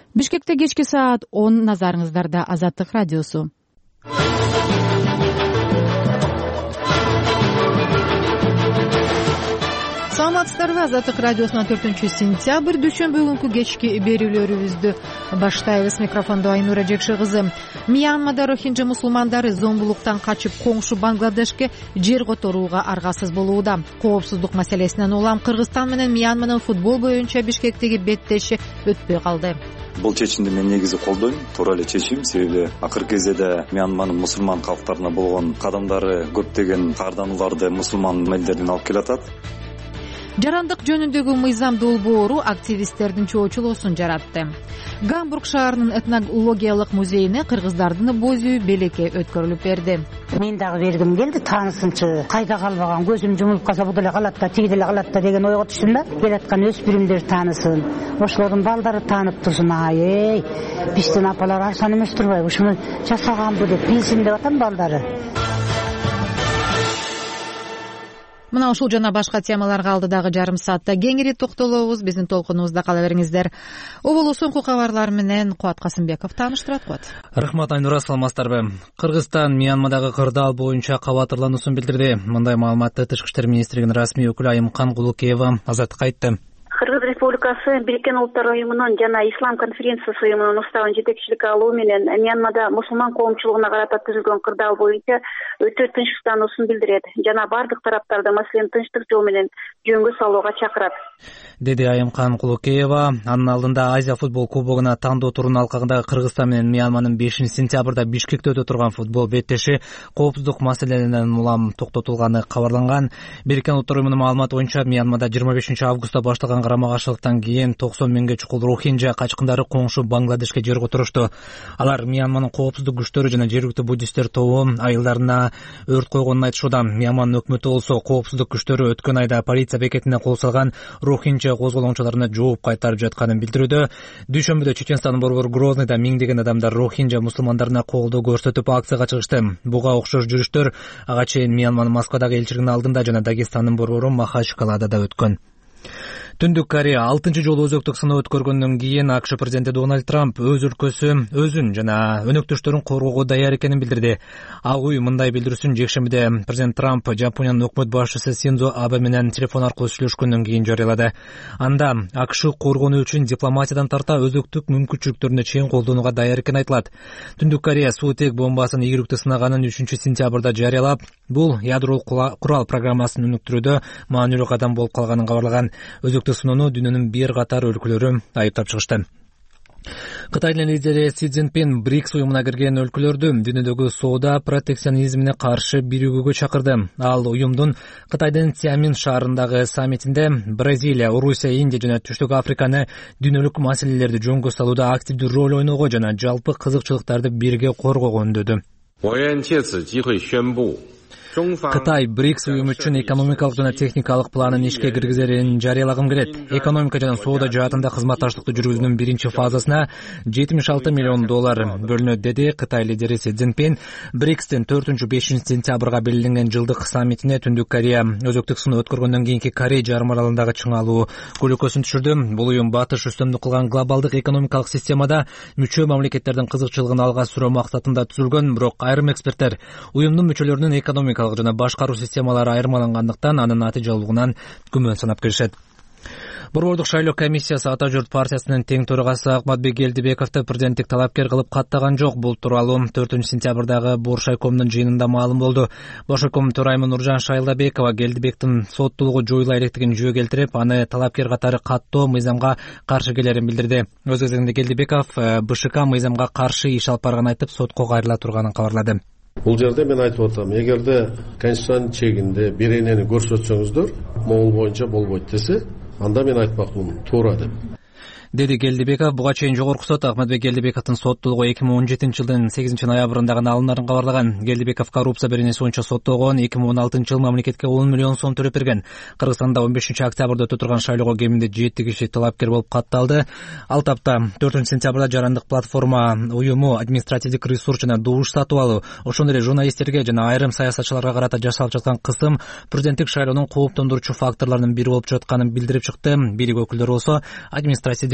Бишкекте кечки саат 10 назарыңыздарда Азаттык радиосу. Саламатсыздарбы? Азаттык радиосунун 4-сентябрь дүйшөмбү күнкү кечки берүүлөрүбүздү баштайбыз. Микрофондо Айнура Жекши кызы. Мьянмада рохинджа мусулмандары зомбулуктан качып коңшу Бангладешке жер которууга аргасыз болууда. Коопсуздук маселесинен улам Кыргызстан менен Мьянманын футбол боюнча Бишкектеги беттеши өтпөй калды. Бул чечимди мен негизи колдойм. Туура эле чечим, себеби акыркы кезеде Мьянманын мусулман калктарына болгон кадамдары көптөгөн каарданууларды мусулман элдерден алып келатат. Жарандык жөнүндөгү мыйзам долбоору активисттердин чоочулоосун жаратты. Гамбург шаарынын этнологиялык музейине кыргыздардын боз үй белекке өткөрүлүп берди. Мен дагы бергим келди, таанысынчы кайда калбаган, көзүм жумулуп калса бу деле калат да, тиги деле калат да деген ойго түштүм да. Келаткан өспүрүмдөр таанысын, ошолордун балдары таанып турсун. Ай, биздин апалар арсан эмес турбайбы, ушуну жасаганбы деп билсин деп атам балдары. Мына ушул жана башка темаларга алдыдагы жарым саатта кеңири токтолобуз. Биздин толкунубузда кала бериңиздер. Оболу соңку кабарлар менен Кубат Касымбеков тааныштырат. Кубат. Рахмат, Айнура, саламатсыздарбы? Кыргызстан Мьянмадагы кырдаал боюнча кабатырлануусун билдирди. Мындай маалыматты Тышкы иштер министрлигинин расмий өкүлү Айымкан Кулукеева Азаттыкка айтты. Кыргыз Республикасы Бириккен Улуттар уюмунун жана Ислам конференциясы уюмунун уставын жетекчиликке алуу менен Мьянмада мусулман коомчулугуна карата түзүлгөн кырдаал боюнча өтө тынчтануусун билдирет жана бардык тараптарды маселени тынчтык жол менен жөнгө салууга чакырат, деди Айымкан Кулукеева. Анын алдында Азия футбол кубогуна тандоо турунун алкагында Кыргызстан менен Мьянманын 5-сентябрда Бишкекте өтө турган футбол беттеши коопсуздук маселелеринен улам токтотулганы кабарланган. Бириккен Улуттар уюмунун маалыматы боюнча Мьянмада 25-августта башталган карама-каршылыктан кийин 90 миңге чукул рохинджа качкындары коңшу Бангладешке жер которушту. Алар Мьянманын коопсуздук күчтөрү жана жергиликтүү буддисттер тобу айылдарына өрт койгонун айтышууда. Мьянманын өкмөтү болсо коопсуздук күчтөрү өткөн айда полиция бекетине кол салган рохинджа козголоңчуларына жооп кайтарып жатканын билдирүүдө. Дүйшөмбүдө Чеченстандын борбору Грозныйда миңдеген адамдар рохинджа мусулмандарына колдоо көрсөтүп акцияга чыгышты. Буга окшош жүрүштөр ага чейин Мьянманын Москвадагы элчилигинин алдында жана Дагестандын борбору Махачкалада өткөн. Түндүк Корея 6-чы жолу өзөктүк сыноо өткөргөндөн кийин АКШ президенти Дональд Трамп өз өлкөсү өзүн жана өнөктөштөрүн коргоого даяр экенин билдирди. Ак үй мындай билдирүүсүн жекшембиде президент Трамп Жапониянын өкмөт башчысы Синдзо Абе менен телефон аркылуу сүйлөшкөндөн кийин жарыялады. Анда АКШ коргонуу үчүн дипломатиядан тарта өзөктүк мүмкүнчүлүктөрүнө чейин колдонууга даяр экени айтылат. Түндүк Корея суутек бомбасын ийгиликтүү сынаганын 3-сентябрда жарыялап, бул ядролук курал программасын өнүктүрүүдө маанилүү кадам болуп калганын кабарлаган. Өзөктүк сыноону дүйнөнүн бир катар өлкөлөрү айыптап чыгышты. Кытайдын лидери Си Цзиньпин БРИКС уюмуна кирген өлкөлөрдү дүйнөдөгү соода протекционизмине каршы биригүүгө чакырды. Ал уюмдун Кытайдын Цзямин шаарындагы саммитинде Бразилия, Орусия, Индия жана Түштүк Африканы дүйнөлүк маселелерди жөнгө салууда активдүү роль ойноого жана жалпы кызыкчылыктарды бирге коргоого үндөдү. Кытай БРИКС уюму үчүн экономикалык жана техникалык планын ишке киргизерин жарыялагым келет. Экономика жана соода жаатында кызматташтыкты жүргүзүүнүн биринчи фазасына $76 миллион бөлүнөт, деди Кытай лидери Си Цзиньпин. БРИКСтин 4-5 сентябрга белгиленген жылдык саммитине Түндүк Корея өзөктүк сыноо өткөргөндөн кийинки Корей жарым аралындагы чыңалуу көлөкөсүн түшүрдү. Бул уюм батыш үстөмдүк кылган глобалдык экономикалык системада мүчө мамлекеттердин кызыкчылыгын алга сүрөө максатында түзүлгөн, бирок айрым эксперттер уюмдун мүчөлөрүнүн экономикалык жана башкаруу системалары айырмалангандыктан анын натыйжалуулугунан күмөн санап келишет. Борбордук шайлоо комиссиясы Ата журт партиясынын тең төрагасы Акматбек Элдибековду президенттик талапкер кылып каттаган жок. Бул тууралуу 4-сентябрдагы Боршайкомдун жыйынында маалым болду. Боршайком төрайымы Нуржан Шайлабекова Элдибектин соттуулугу жоюла электигин жөө келтирип, аны талапкер катары каттоо мыйзамга каршы келерин билдирди. Өз кезегинде Элдибеков БШК мыйзамга каршы иш алып барганын айтып, сотко кайрыла турганын кабарлады. Бул жерде мен айтып атам, эгерде конституциянын чегинде беренени көрсөтсөңүздөр, могул боюнча болбойт десе, анда мен айтмакмын туура деп. деди Келдибеков. Буга чейин жогорку сот Акматбек Келдибековдун соттуулугу 2017-жылдын 8-ноябрындагы алымдарын кабарлаган. Келдибеков коррупция беренеси боюнча соттолгон. 2016-жылы мамлекетке 10 миллион сом төлөп берген. Кыргызстанда 15-октябрда өтө турган шайлоого кеминде 7 киши талапкер болуп катталды. Ал тапта 4-сентябрда жарандык платформа уюму административдик ресурс жана добуш сатып алуу, ошондой эле журналисттерге жана айрым саясатчыларга карата жасалып жаткан кысым президенттик шайлоонун кооптондуруучу факторлорунун бири болуп жатканын билдирип чыкты. Бийлик өкүлдөрү болсо административдик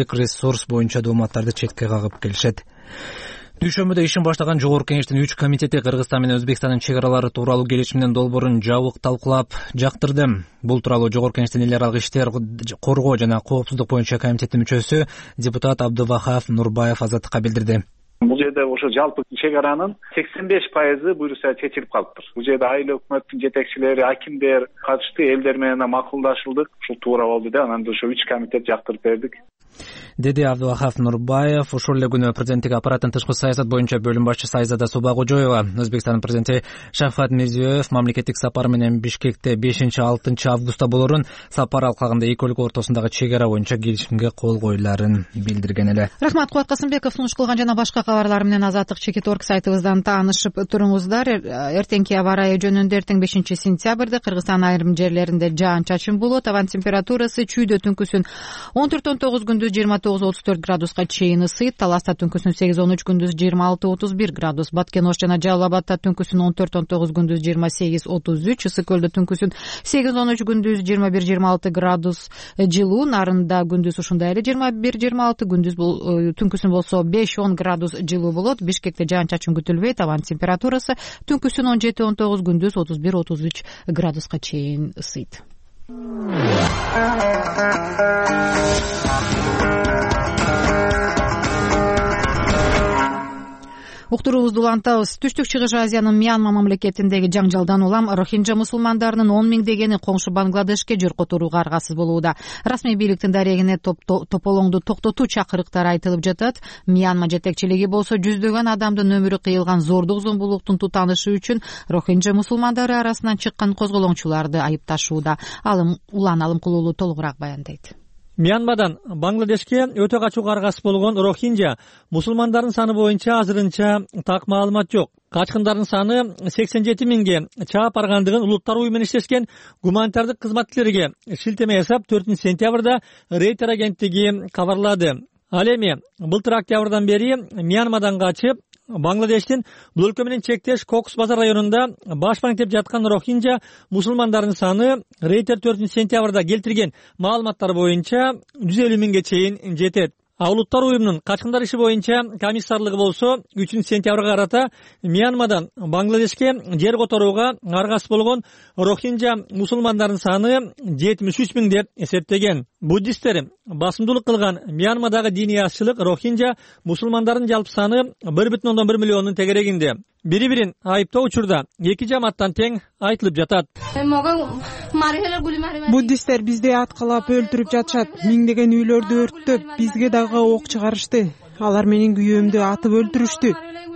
өлкөлүк ресурс боюнча дооматтарды четке кагып келишет. Дүйшөмбүдө ишин баштаган Жогорку Кеңештин 3 комитети Кыргызстан менен Өзбекстандын чек аралары тууралуу келишимдин долбоорун жабык талкуулап жактырды. Бул тууралуу Жогорку Кеңештин эл аралык иштер коргоо жана коопсуздук боюнча комитеттин мүчөсү депутат Абдывахап Нурбаев Азаттыкка билдирди. Бул жерде ошо жалпы чек аранын 85% буюрса чечилип калыптыр. Бул жерде айыл өкмөттүн жетекчилери, акимдер катышты, элдер менен макулдашылдык. Ушул туура болду да, анан ошо 3 комитет жактырып бердик. Деди Абдывахап Нурбаев. Ошол эле күнү президенттик аппараттын тышкы саясат боюнча бөлүм башчысы Айзада Субагожоева Өзбекстандын президенти Шавкат Мирзиёев мамлекеттик сапар менен Бишкекте 5-6 августта болорун, сапар алкагында эки өлкө ортосундагы чек ара боюнча келишимге кол коюларын билдирген эле. Рахмат, Кубат Касымбеков сунуш кылган жана башка кабарлар менен Азаттык Чекит.орг сайтыбыздан таанышып туруңуздар. Эртеңки аба ырайы жөнүндө эртең 5-сентябрда Кыргызстандын айрым жерлеринде жаан-чачын болот. Абанын температурасы чүйдө түнкүсүн 14-19, күндүз 29-34 градуска чейин ысыйт. Таласта түнкүсүн 8-13, күндүз 26-31 градус. Баткен Ош жана Жалал Абадта түнкүсүн 14-19, күндүз 28-33. Ысык көлдө түнкүсүн 8-13, күндүз 21-26 градус жылуу. Нарында күндүз ушундай эле 21-26, күндүз түнкүсүн болсо 5-10 градус жылуу болот. Бишкекте жаан-чачын күтүлбөйт. Абанын температурасы түнкүсүн 17-19, күндүз 31-33 градуска чейин ысыйт. Уктуруубузду улантабыз. Түштүк Чыгыш Азиянын Мьянма мамлекетиндеги жаңжалдан улам рохинджа мусулмандарынын 10 миңдегени коңшу Бангладешке жүркөтүүгө аргасыз болууда. Расмий бийликтин дарегине тополоңду токтотуу чакырыктары айтылып жатат. Мьянма жетекчилиги болсо жүздөгөн адамдын өмүрү кыйылган зордук зомбулуктун тутанышы үчүн рохинджа мусулмандары арасынан чыккан козголоңчуларды айыпташууда. Улан Алымкулуулу толугураак баяндайт. Мьянмадан Бангладешке өтө качууга аргасыз болгон рохинджа мусулмандардын саны боюнча азырынча так маалымат жок. Качкындардын саны 87 миңге чаап баргандыгын улуттар уюму менен иштешкен гуманитардык кызматкерлерге шилтеме жасап 4-сентябрда Рейтер агенттиги кабарлады. Ал эми былтыр октябрдан бери Мьянмадан качып Бангладештин бул өлкө менен чектеш Кокс базар районунда баш маңтеп жаткан рохинджа мусулмандардын саны Рейтер 4-сентябрда келтирген маалыматтар боюнча 150 миңге чейин жетет. Улуттар уюмунун качкындар иши боюнча комиссарлыгы болсо 3-сентябрга карата Мьянмадан Бангладешке жер которууга аргасыз болгон рохинджа мусулмандардын саны 73 миң деп эсептеген. Буддисттер басымдуулук кылган Мьянмадагы диний азчылык рохинджа мусулмандардын жалпы саны 1,1 миллиондун тегерегинде. Бири-бирин айыптоо учурда эки жамааттан тең айтылып жатат. Буддисттер бизди аткалап өлтүрүп жатышат. Миңдеген үйлөрдү өрттөп, бизге дагы ок чыгарышты. Алар менин күйөөмдү атып өлтүрүштү.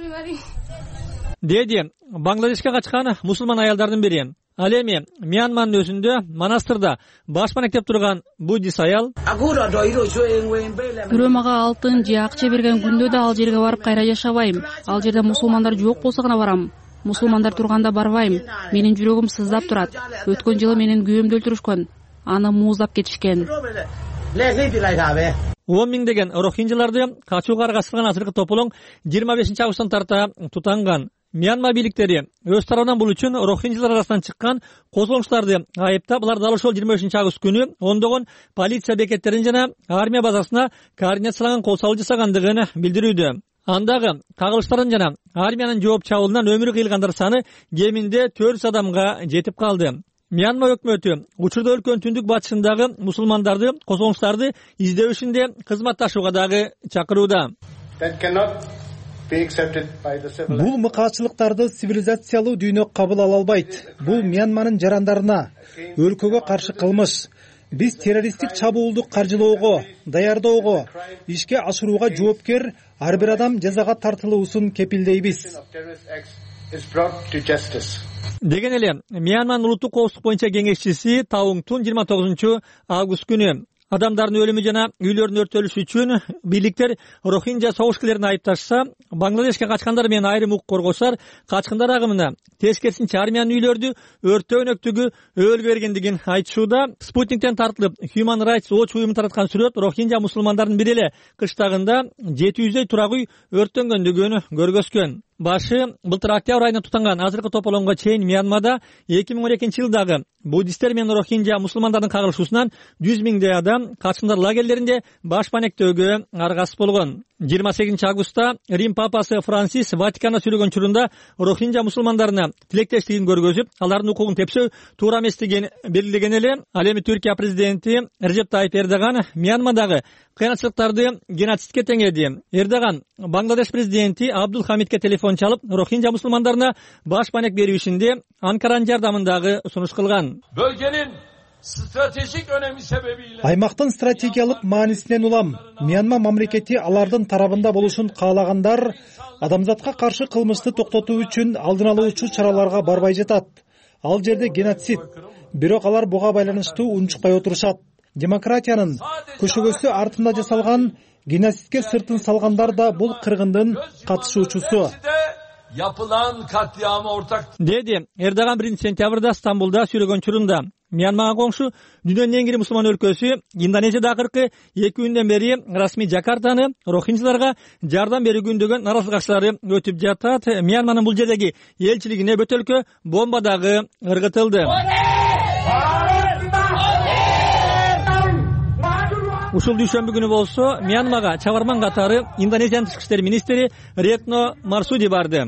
Деди Бангладешке качкан мусулман аялдардын бири. Ал эми Мьянманын өзүндө монастырда баш маектеп турган буддист аял. Бирөө мага алтын же акча берген күндө да ал жерге барып кайра жашабайм. Ал жерде мусулмандар жок болсо гана барам. Мусулмандар турганда барбайм. Менин жүрөгүм сыздап турат. Өткөн жылы менин күйөөмдү өлтүрүшкөн. Аны мууздап кетишкен. 10 миңдеген рохинджаларды качууга аргасызган азыркы тополоң 25 августтан тарта тутанган. Мьянма бийликтери өз тарабынан бул үчүн рохинджалар арасынан чыккан козголоңчуларды айыптап, алар дал ошол 25 август күнү ондогон полиция бекеттерин жана армия базасына координацияланган кол салуу жасагандыгын билдирүүдө. Андагы кагылыштардын жана армиянын жооп чабуулунан өмүрү кыйылгандар саны кеминде 400 адамга жетип калды. Мьянма өкмөтү учурда өлкөнүн түндүк батышындагы мусулмандарды, козголоңчуларды издөө ишинде кызматташууга дагы чакырууда. Бул мыкаачылыктарды цивилизациялуу дүйнө кабыл ала албайт. Бул Мьянманын жарандарына, өлкөгө каршы кылмыш. Биз террористтик чабуулду каржылоого, даярдоого, ишке ашырууга жоопкер ар бир адам жазага тартылуусун кепилдейбиз. Деген эле Мьянманын улуттук коопсуздук боюнча кеңешчиси Таунг Тун 29 август күнү адамдардын өлүмү жана үйлөрдүн өрттөлүшү үчүн бийликтер рохинджа согушкерлерин айыпташса, Бангладешке качкандар менен айрым укук коргоочулар качкындар агымына тескерисинче армиянын үйлөрдү өрттөө өнөктүгү өбөлгө бергендигин айтышууда. Спутниктен тартылып Human Rights Watch уюму тараткан сүрөт рохинджа мусулмандардын бир эле кыштагында 700дөй турак үй өрттөнгөндүгүн көргөзгөн. башы былтыр октябрь айында тутанган азыркы тополоңго чейин Мьянмада 2012-жылдагы буддисттер менен рохинжа мусулмандардын кагылышуусунан 100 миңдей адам качкындар лагерлеринде баш банектөөгө аргасыз болгон. 28 августта Рим папасы Франсис Ватиканда сүйлөгөн учурунда рохинжа мусулмандарына тилектештигин көргөзүп, алардын укугун тепсөө туура эмес деген белгилеген эле. Ал эми Түркия президенти Режеп Тайип Эрдоган Мьянмадагы кыянатчылыктарды геноцидке теңеди. Эрдоган Бангладеш президенти Абдул Хамидке телефон чалып, рохинжа мусулмандарына баш банек берүү ишинде Анкаранын жардамындагы сунуш кылган. Bölgenin stratejik önemi sebebiyle аймактын стратегиялык маанисинен улам Мьянма мамлекети алардын тарабында болушун каалагандар адамзатка каршы кылмышты токтотуу үчүн алдын алуучу чараларга барбай жатат. Ал жерде геноцид. Бирок алар буга байланыштуу унчукпай отурушат. Демократиянын көшөгөсү артында жасалган геноцидке сыртын салгандар да бул кыргындын катышуучусу. yapılan katliama ortak Dedi Erdoğan 1 sentябрда Стамбулда сүйлөгөн учурунда. Мьянмага коңшу дүйнөнүн эң кири мусулман өлкөсү Индонезияда акыркы 2 күндөн бери расмий Жакартаны рохинжаларга жардам берүүгүндөгөн наразылыкчылары өтүп жатат. Мьянманын бул жердеги элчилигине бөтөлкө бомба дагы ыргытылды. Ушул дүйшөмбү күнү болсо Мьянмага чабарман катары Индонезиянын тышкы иштер министри Ретно Марсуди барды.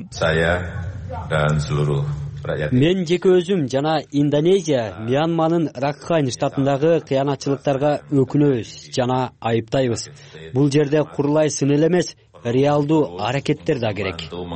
Мен жеке өзүм жана Индонезия Мьянманын Ракхайн штатындагы кыянатчылыктарга өкүнөбүз жана айыптайбыз. Бул жерде курулай сын эле эмес, реалдуу аракеттер да керек.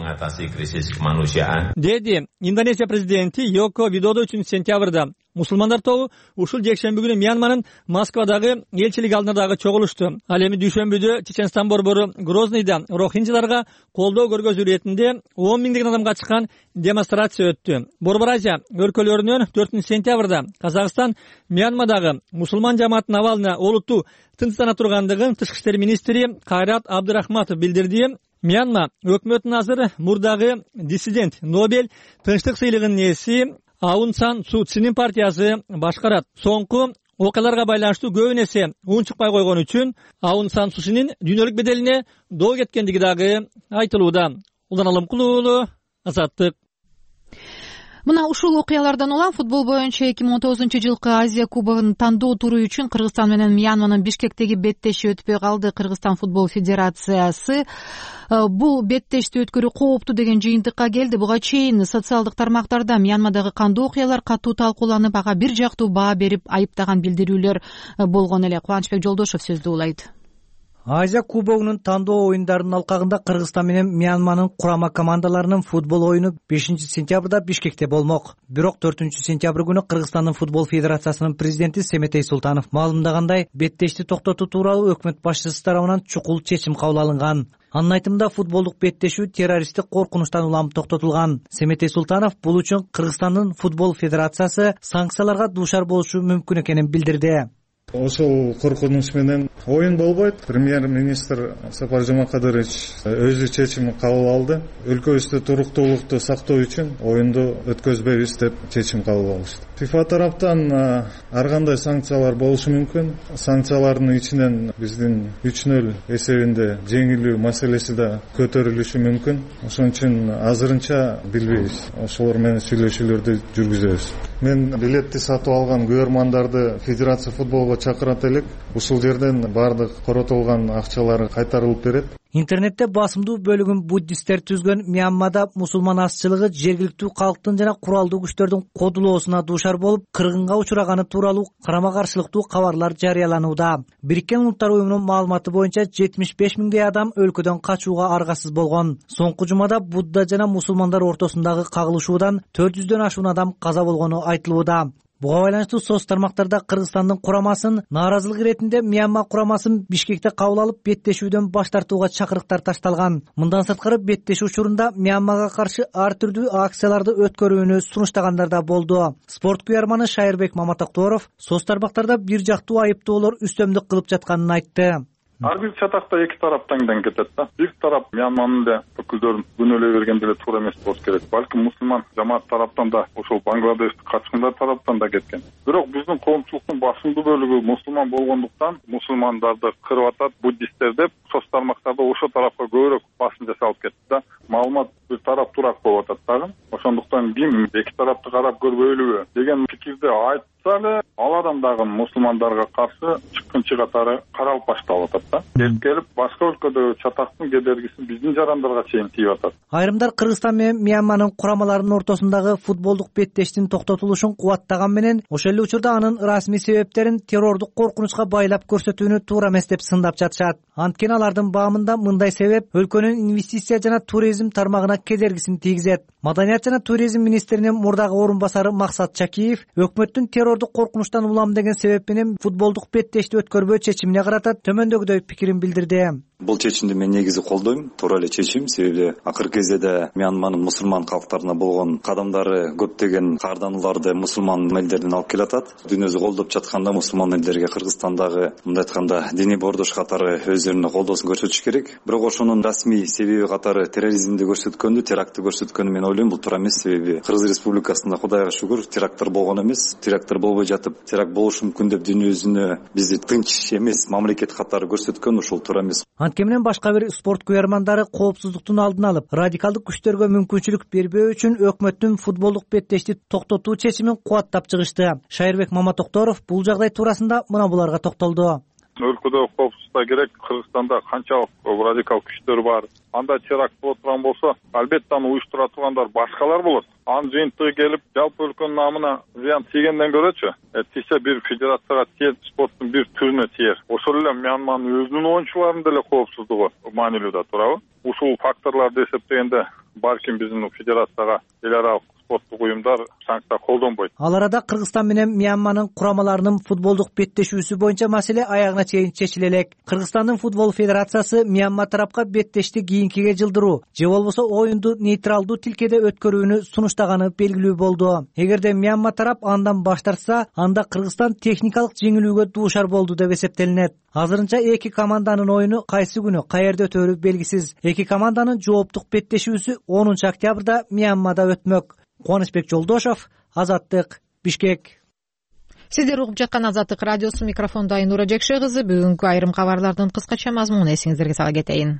Деди Индонезия президенти Йоко Видодо 3 сентябрда. Мусулмандар тобу ушул жекшемби күнү Мьянманын Москвадагы элчилик алдында дагы чогулушту. Ал эми дүйшөмбүдө Чеченстан борбору Грозныйда рохинжаларга колдоо көргөзүү иретинде 10 миңдеген адамга чыккан демонстрация өттү. Борбор Азия өлкөлөрүнөн 4 сентябрда Казакстан Мьянмадагы мусулман жамаатын абалына олуттуу тынчсана тургандыгын тышкы иштер министри Кайрат Абдырахматов билдирди. Мьянма өкмөтүнүн азыр мурдагы диссидент Нобель тынчтык сыйлыгынын ээси Аун Сан Су Цинин партиясы башкарат. Соңку окуяларга байланыштуу көбүн эсе унчукпай койгон үчүн Аун Сан Су Цинин дүйнөлүк беделине доо кеткендиги дагы айтылууда. Улан Алымкулуу, Азаттык. Мына ушул окуялардан улам футбол боюнча 2019-жылкы Азия кубогун тандоо туру үчүн Кыргызстан менен Мьянманын Бишкектеги беттеши өтпөй калды. Кыргызстан футбол федерациясы бул беттешти өткөрүү кооптуу деген жыйынтыкка келди. Буга чейин социалдык тармактарда Мьянмадагы кандуу окуялар катуу талкууланып, ага бир жактуу баа берип айыптаган билдирүүлөр болгон эле. Кубанычбек Жолдошев сөздү улайт. Азия кубогунун тандоо оюндарынын алкагында Кыргызстан менен Мьянманын курама командаларынын футбол оюну 5 сентябрда Бишкекте болмок. Бирок 4 сентябрь күнү Кыргызстандын футбол федерациясынын президенти Семетей Султанов маалымдагандай, беттешти токтотуу тууралуу өкмөт башчысы тарабынан чукул чечим кабыл алынган. Анын айтымында футболдук беттешүү террористтик коркунучтан улам токтотулган. Семетей Султанов бул үчүн Кыргызстандын футбол федерациясы санкцияларга дуушар болушу мүмкүн экенин билдирди. Ошол коркунуч менен оюн болбойт. Премьер-министр Сапар Жомарткадырович өзү чечим кабыл алды. Өлкөбүздө туруктуулукту сактоо үчүн оюнду өткөзбөйбүз деп чечим кабыл алышты. ФИФА тараптан ар кандай санкциялар болушу мүмкүн. Санкциялардын ичинен биздин 3-0 эсебинде жеңилүү маселеси да көтөрүлүшү мүмкүн. Ошон үчүн азырынча билбейбиз. Ошолор менен сүйлөшүүлөрдү жүргүзөбүз. Мен билетти сатып алган көрөрмандарды Федерация футболго чакырат элек. Ушул жерден бардык коротулган акчалары кайтарылып берет. Интернетте басымдуу бөлүгүн буддисттер түзгөн Мьянмада мусулман азчылыгы жергиликтүү калктын жана куралдуу күчтөрдүн кодулоосуна дуушар болуп, кыргынга учураганы тууралуу карама-каршылыктуу кабарлар жарыяланууда. Бириккен Улуттар уюмунун маалыматы боюнча 75 миңдей адам өлкөдөн качууга аргасыз болгон. Соңку жумада Будда жана мусулмандар ортосундагы кагылышуудан 400дөн ашуун адам каза болгону айтылууда. Буга байланыштуу соц тармактарда Кыргызстандын курамасын нааразылык иретинде Мьянма курамасын Бишкекте кабыл алып беттешүүдөн баш тартууга чакырыктар ташталган. Мындан сырткары беттешүү учурунда Мьянмага каршы ар түрдүү акцияларды өткөрүүнү сунуштагандар да болду. Спорт куярманы Шайырбек Маматокторов соц тармактарда бир жактуу айыптоолор үстөмдүк кылып жатканын айтты. Ар бир чатакта эки тараптан кетет да. Бир тарап Мьянманын да өкүлдөрүн күнөөлөй бергенде эле туура эмес болуш керек. Балким мусулман жамаат тараптан да, ошол Бангладештик качкындар тараптан да кеткен. Бирок биздин коомчулуктун басымдуу бөлүгү мусулман болгондуктан мусулмандарды кырып атат, буддисттер деп соц тармактарда ошол тарапка көбүрөөк басым жасалып кетти да. Маалымат бир тарап турак болуп атат дагы. Ошондуктан ким эки тарапты карап көрбөйлүбү деген пикирди айтса эле, ал адам дагы мусулмандарга каршы чыккынчы катары каралып башталып атат да. Келип башка өлкөдөгү чатактын кедергиси биздин жарандарга чейин тийип атат. Айрымдар Кыргызстан менен Мьянманын курамаларынын ортосундагы футболдук беттештин токтотулушун кубаттаган менен ошол эле учурда анын расмий себептерин террордук коркунучка байлап көрсөтүүнү туура эмес деп сындап жатышат. Анткени алардын баамында мындай себеп өлкөнүн инвестиция жана туризм тармагына кедергисин тийгизет. Маданият жана туризм министринин мурдагы орун басары Максат Чакиев өкмөттүн террордук коркунучтан улам деген себеп менен футболдук беттешти өткөрбөө чечимине карата төмөндөгүдөй пикирин билдирди. Бул чечимди мен негизи колдойм, туура эле чечим. Себеби акыркы кезде Мьянманын мусулман калктарына болгон кадамдары көптөгөн каарданууларды мусулман элдерден алып келатат. Дүйнөсү колдоп жатканда мусулман элдерге Кыргызстандагы мындай айтканда диний бордош катары өздөрүнө колдоосун көрсөтүш керек. Бирок ошонун расмий себеби катары терроризмди көрсөткөндү, терактты көрсөткөндү мен ойлойм, бул туура эмес. Себеби Кыргыз Республикасында Кудайга шүгүр теракттар болгон эмес. Теракттар болбой жатып, теракт болушу мүмкүн деп дүйнөсүнө бизди тынч эмес мамлекет катары көрсөткөн ушул туура эмес. Анткени менен башка бир спорт куярмандары коопсуздуктун алдын алып, радикалдык күчтөргө мүмкүнчүлүк бербөө үчүн өкмөттүн футболдук беттешти токтотуу чечимин кубаттап чыгышты. Шайырбек Маматокторов бул жагдай туурасында мына буларга токтолду. Өлкөдө коопсуздук керек, Кыргызстанда канчалык радикал күчтөр бар. Анда теракт болуп турган болсо, албетте аны уюштура тургандар башкалар болот. Анын жыйынтыгы келип, жалпы өлкөнүн намына зыян тийгенден көрөчү, тийсе бир федерацияга тиер, спорттун бир түрүнө тиер. Ошол эле Мьянманын өзүнүн оюнчуларынын деле коопсуздугу маанилүү да, туурабы? Ушул факторлорду эсептегенде, балким биздин федерацияга эл аралык спорттук уюмдар санкция колдонбойт. Ал арада Кыргызстан менен Мьянманын курамаларынын футболдук беттешүүсү боюнча маселе аягына чейин чечиле элек. Кыргызстандын футбол федерациясы Мьянма тарапка беттешти кийинкиге жылдыруу же болбосо оюнду нейтралдуу тилкеде өткөрүүнү сунуштаганы белгилүү болду. Эгерде Мьянма тарап андан баш тартса, анда Кыргызстан техникалык жеңилүүгө дуушар болду деп эсептелинет. Азырынча эки команданын оюну кайсы күнү каерде өтөрү белгисиз. Эки команданын жооптук беттешүүсү 10 октябрда Мьянмада өтмөк. Кубанычбек Жолдошов, Азаттык, Бишкек. Сиздер угуп жаткан Азаттык радиосу, микрофондо Айнура Жекше кызы. Бүгүнкү айрым кабарлардын кыскача мазмунун эсиңиздерге сала кетейин.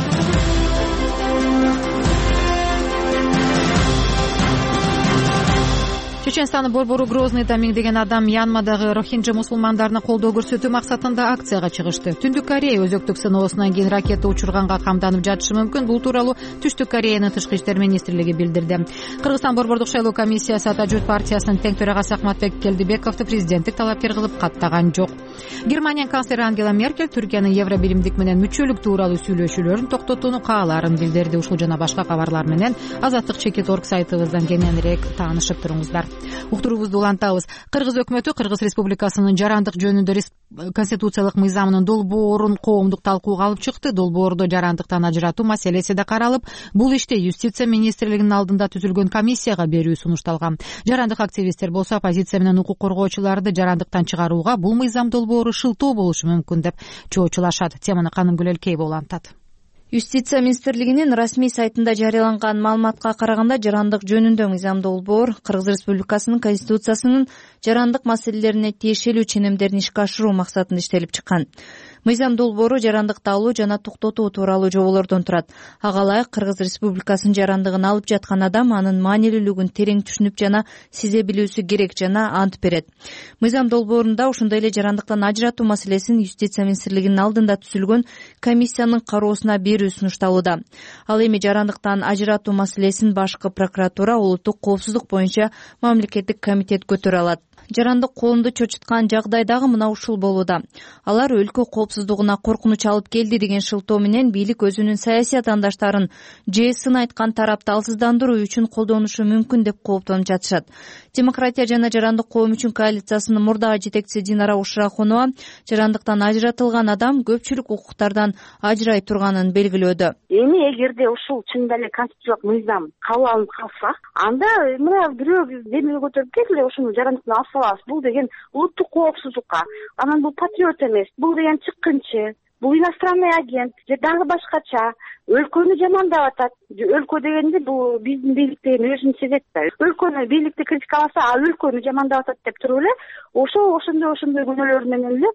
Чеченстандын борбору Грозныйда миңдеген адам Мьянмадагы рохинджа мусулмандарына колдоо көрсөтүү максатында акцияга чыгышты. Түндүк Корея өзөктүк сыноосунан кийин ракета учурганга камданып жатышы мүмкүн. Бул тууралуу Түштүк Кореянын тышкы иштер министрлиги билдирди. Кыргызстан борбордук шайлоо комиссиясы Ата журт партиясынын тең төрагасы Акматбек Келдибековду президенттик талапкер кылып каттаган жок. Германиянын канцлери Ангела Меркель Түркиянын Евробиримдик менен мүчөлүк тууралуу сүйлөшүүлөрүн токтотууну каалаарын билдирди. Ушул жана башка кабарлар менен Азаттык.org сайтыбыздан кененирээк таанышып туруңуздар. Уктуруубузду улантабыз. Кыргыз өкмөтү Кыргыз Республикасынын жарандык жөнүндө конституциялык мыйзамынын долбоорун коомдук талкууга алып чыкты. Долбоордо жарандыктан ажыратуу маселеси да каралып, бул иште юстиция министрлигинин алдында түзүлгөн комиссияга берүү сунушталган. Жарандык активисттер болсо оппозиция менен укук коргоочуларды жарандыктан чыгарууга бул мыйзам долбоору шылтоо болушу мүмкүн деп чоочулашат. Теманы Канымгүл Элкеева улантат. Юстиция министрлигинин расмий сайтында жарыяланган маалыматка караганда, жарандык жөнүндө мыйзам долбоор Кыргыз Республикасынын Конституциясынын жарандык маселелерине тиешелүү ченемдерин ишке ашыруу максатында иштелип чыккан. Мыйзам долбоору жарандыкты алуу жана токтотуу тууралуу жоболордон турат. Ага ылайык Кыргыз Республикасынын жарандыгын алып жаткан адам анын маанилүүлүгүн терең түшүнүп жана сезе билүүсү керек жана ант берет. Мыйзам долбоорунда ошондой эле жарандыктан ажыратуу маселесин юстиция министрлигинин алдында түзүлгөн комиссиянын кароосуна берүү сунушталууда. Ал эми жарандыктан ажыратуу маселесин башкы прокуратура улуттук коопсуздук боюнча мамлекеттик комитет көтөрө алат. Жарандык коомду чочуткан жагдайдагы мына ушул болууда. Алар өлкө коопсуздугуна коркунуч алып келди деген шылтоо менен бийлик өзүнүн саясий атаандаштарын же сын айткан тарапты алсыздандыруу үчүн колдонушу мүмкүн деп кооптонуп жатышат. Демократия жана жарандык коом үчүн коалициясынын мурдагы жетекчиси Динара Ушрахунова жарандыктан ажыратылган адам көпчүлүк укуктардан ажырай турганын белгилөөдө. Эми эгерде ушул чындап эле конституциялык мыйзам кабыл алынып калса, анда мына бирөө демил көтөрүп келди, ушуну жарандыктан алсабыз, бул деген улуттук коопсуздукка, анан бул патриот эмес, бул деген чыккынчы, бул иностранный агент же дагы башкача өлкөнү жамандап атат. Өлкө дегенде бул биздин бийлик деген өзүн сезет да. Өлкөнү бийликти критикаласа, а өлкөнү жамандап атат деп туруп эле ошондой күнөөлөр менен эле булар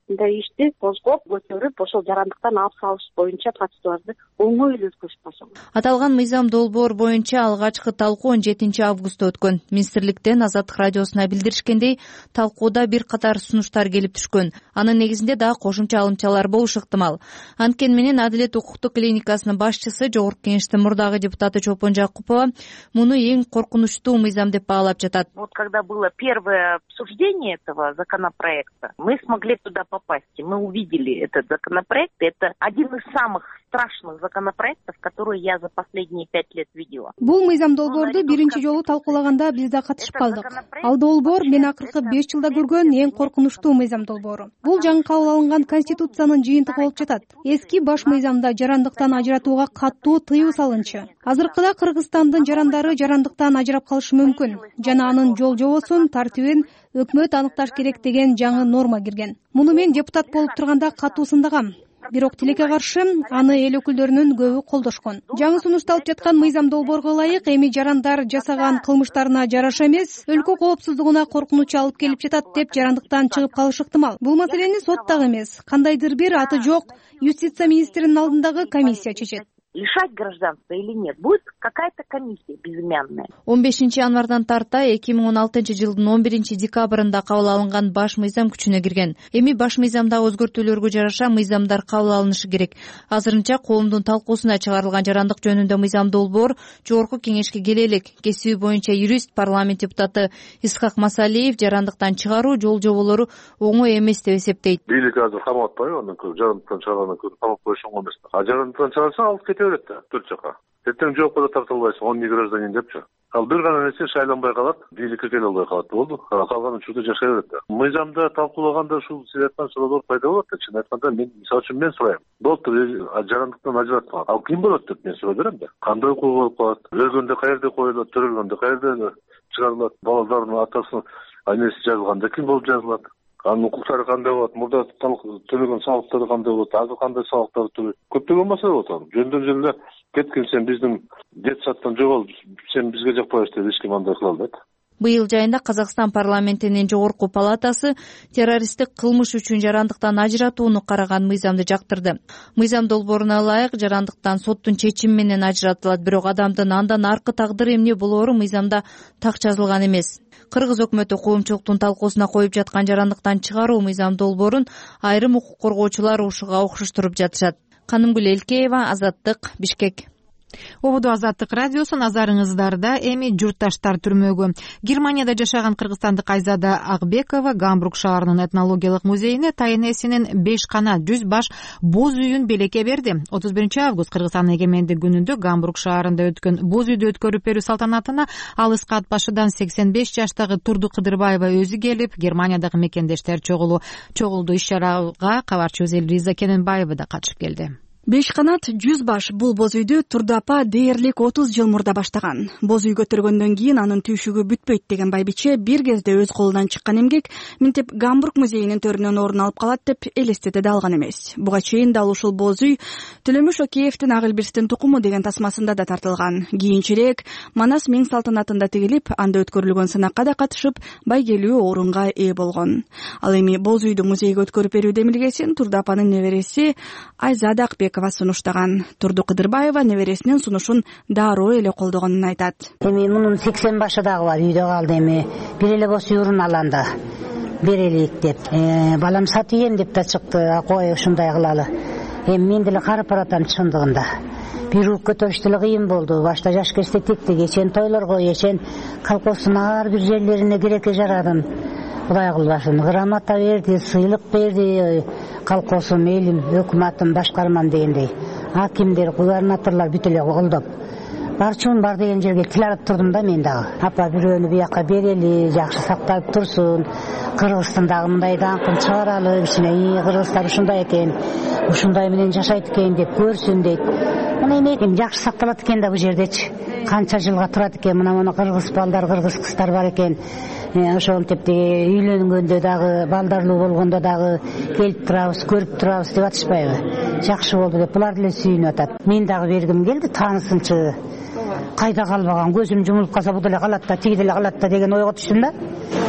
мындай ишти козгоп көтөрүп ошол жарандыктан алып салыш боюнча процедураларды оңой эле өткөрүшүп баштаган. Аталган мыйзам долбоор боюнча алгачкы талкуу 17 августта өткөн. Министрликтен Азаттык радиосуна билдиришкендей, талкууда бир катар сунуштар келип түшкөн. Анын негизинде дагы кошумча алымчалар болушу ыктымал. Анткени менен Адилет укуктук клиникасынын башчысы, Жогорку Кеңештин мурдагы депутаты Чолпон Жакупова муну эң коркунучтуу мыйзам деп баалап жатат. Вот когда было первое обсуждение этого законопроекта, мы смогли туда попасть. Мы увидели этот законопроект. Это один из самых страшных законопроектов, которые я за последние 5 лет видела. Бул мыйзам долбоорду биринчи жолу талкуулаганда биз да катышып калдык. Ал долбоор мен акыркы 5 жылда көргөн эң коркунучтуу мыйзам долбоору. Бул жаңы кабыл алынган Конституциянын жыйынтыгы болуп жатат. Эски баш мыйзамда жарандыктан ажыратууга катуу тыюу салынчу. Азыркыда Кыргызстандын жарандары жарандыктан ажырап калышы мүмкүн жана анын жол жобосун, тартибин өкмөт аныкташ керек деген жаңы норма кирген. Муну мен депутат болуп турганда катуу сындагам. Бирок тилекке каршы аны эл өкүлдөрүнүн көбү колдошкон. Жаңы сунушталып жаткан мыйзам долбоорго ылайык эми жарандар жасаган кылмыштарына жараша эмес, өлкө коопсуздугуна коркунуч алып келип жатат деп жарандыктан чыгып калышы ыктымал. Бул маселени сот дагы эмес, кандайдыр бир аты жок юстиция министринин алдындагы комиссия чечет. Лишать гражданства или нет, будет какая-то комиссия безымянная. 15 январдан тарта 2016 жылдын 11 декабрында кабыл алынган баш мыйзам күчүнө кирген. Эми баш мыйзамдагы өзгөртүүлөргө жараша мыйзамдар кабыл алынышы керек. Азырынча коомдун талкуусуна чыгарылган жарандык жөнүндө мыйзам долбоор Жогорку Кеңешке келе элек. Кесиби боюнча юрист, парламент депутаты Исхак Масалиев жарандыктан чыгаруу жол жоболору оңой эмес деп эсептейт. Бийлик азыр камап атпайбы, андан көрүп жарандыктан чыгаргандан көрүп камап коюш оңой эмес. Жарандыктан чыгарса алып кете берет да, 4 жака. Эртең жоопко да тарта албайсың, 10 гражданин депчи. Ал бир гана нерсе шайланбай калат, бийликке келе албай калат, болду. Калган учурда жашай берет да. Мыйзамда талкуулаганда ушул сиз айткан суроолор пайда болот да. Чын айтканда мен мисалы үчүн мен сурайм. Болду, жарандыктан ажыраткан. Ал ким болот деп мен сурай берем да. Кандай укугу болуп калат? Өлгөндө каерде коюлат, төрөлгөндө каерде чыгарылат? Балалардын атасынын айнеси жазылганда ким болуп жазылат? Анын укуктары кандай болот? Мурда төлөгөн салыктары кандай болот? Азыр кандай салыктар төлөйт? Көптөгөн маселе болот. Жөндөн эле кеткин сен биздин детсадтан жогол, сен бизге жакпайсың деп эч ким андай кыла албайт. Быйыл жайында Казакстан парламентинин жогорку палатасы террористтик кылмыш үчүн жарандыктан ажыратууну караган мыйзамды жактырды. Мыйзам долбооруна ылайык жарандыктан соттун чечими менен ажыратылат, бирок адамдын андан аркы тагдыры эмне болоору мыйзамда так жазылган эмес. Кыргыз өкмөтү коомчулуктун талкуусуна коюп жаткан жарандыктан чыгаруу мыйзам долбоорун айрым укук коргоочулар ушуга окшоштуруп жатышат. Канымгүл Элкеева, Азаттык, Бишкек. Ободо Азаттык радиосу назарыңыздарда эми журтташтар түрмөгү. Германияда жашаган кыргызстандык Айзада Акбекова Гамбург шаарынын этнологиялык музейине тайнесинин 5 канат 100 баш боз үйүн белекке берди. 31 август Кыргызстандын эгемендик күнүндө Гамбург шаарында өткөн боз үйдү өткөрүп берүү салтанатына алыска ат башыдан 85 жаштагы Турду Кыдырбаева өзү келип, Германиядагы мекендештер чогулду. Иш-чарага кабарчыбыз Элиза Кененбаева да катышып келди. 5 канат 100 баш бул боз үйдү Турду апа дээрлик 30 жыл мурда баштаган. Боз үй көтөргөндөн кийин анын түйшүгү бүтпөйт деген байбиче бир кезде өз колунан чыккан эмгек минтип Гамбург музейинин төрүнөн орун алып калат деп элестете да алган эмес. Буга чейин дал ушул боз үй Төлөмүш Океевдин Агылбирстин тукуму деген тасмасында да тартылган. Кийинчерээк Манас мең салтанатында тигилип, анда өткөрүлгөн сынакка да катышып, байгелүү орунга ээ болгон. Ал эми боз үйдү музейге өткөрүп берүү демилгесин Турду апанын небереси Айзада Акбекова сунуштаган. Турду Кыдырбаева небересинин сунушун дароо эле колдогонун айтат. Эми мунун 80 башы дагы бар, үйдө калды. Эми бир эле боз үйрүн аланда берелик деп. Балам сатыйын деп да чыкты. Кой ушундай кылалы. Эми мен деле карып баратам чындыгында. Бир ук көтөрүш деле кыйын болду. Башта жаш кезде тиктик, ечен тойлорго, ечен колхоздун ар бир жерлерине керекке жарадым. Кудай кылбасын, грамота берди, сыйлык берди, колхозум, элим, өкмөтүм, башкармам дегендей. Акимдер, губернаторлор бүт эле колдоп. Барчун бар деген жерге тиларып турдум да мен дагы. Апа бирөөнү бияка берели, жакшы сакталып турсун. Кыргызстандагы мындай даңкын чыгаралы, кичине кыргыздар ушундай экен, ушундай менен жашайт экен деп көрсүн дейт. Мына эми жакшы сакталат экен да бул жердечи. Канча жылга турат экен, мына кыргыз балдар, кыргыз кыздар бар экен. Ошентип үйлөнгөндө дагы, балдарлуу болгондо дагы келип турабыз, көрүп турабыз деп атышпайбы? Жакшы болду деп булар деле сүйүнүп атат. Мен дагы бергим келди, таанысынчы. Кайда калбаган, көзүм жумулуп калса бул деле калат да, тиги деле калат да деген ойго түштүм да.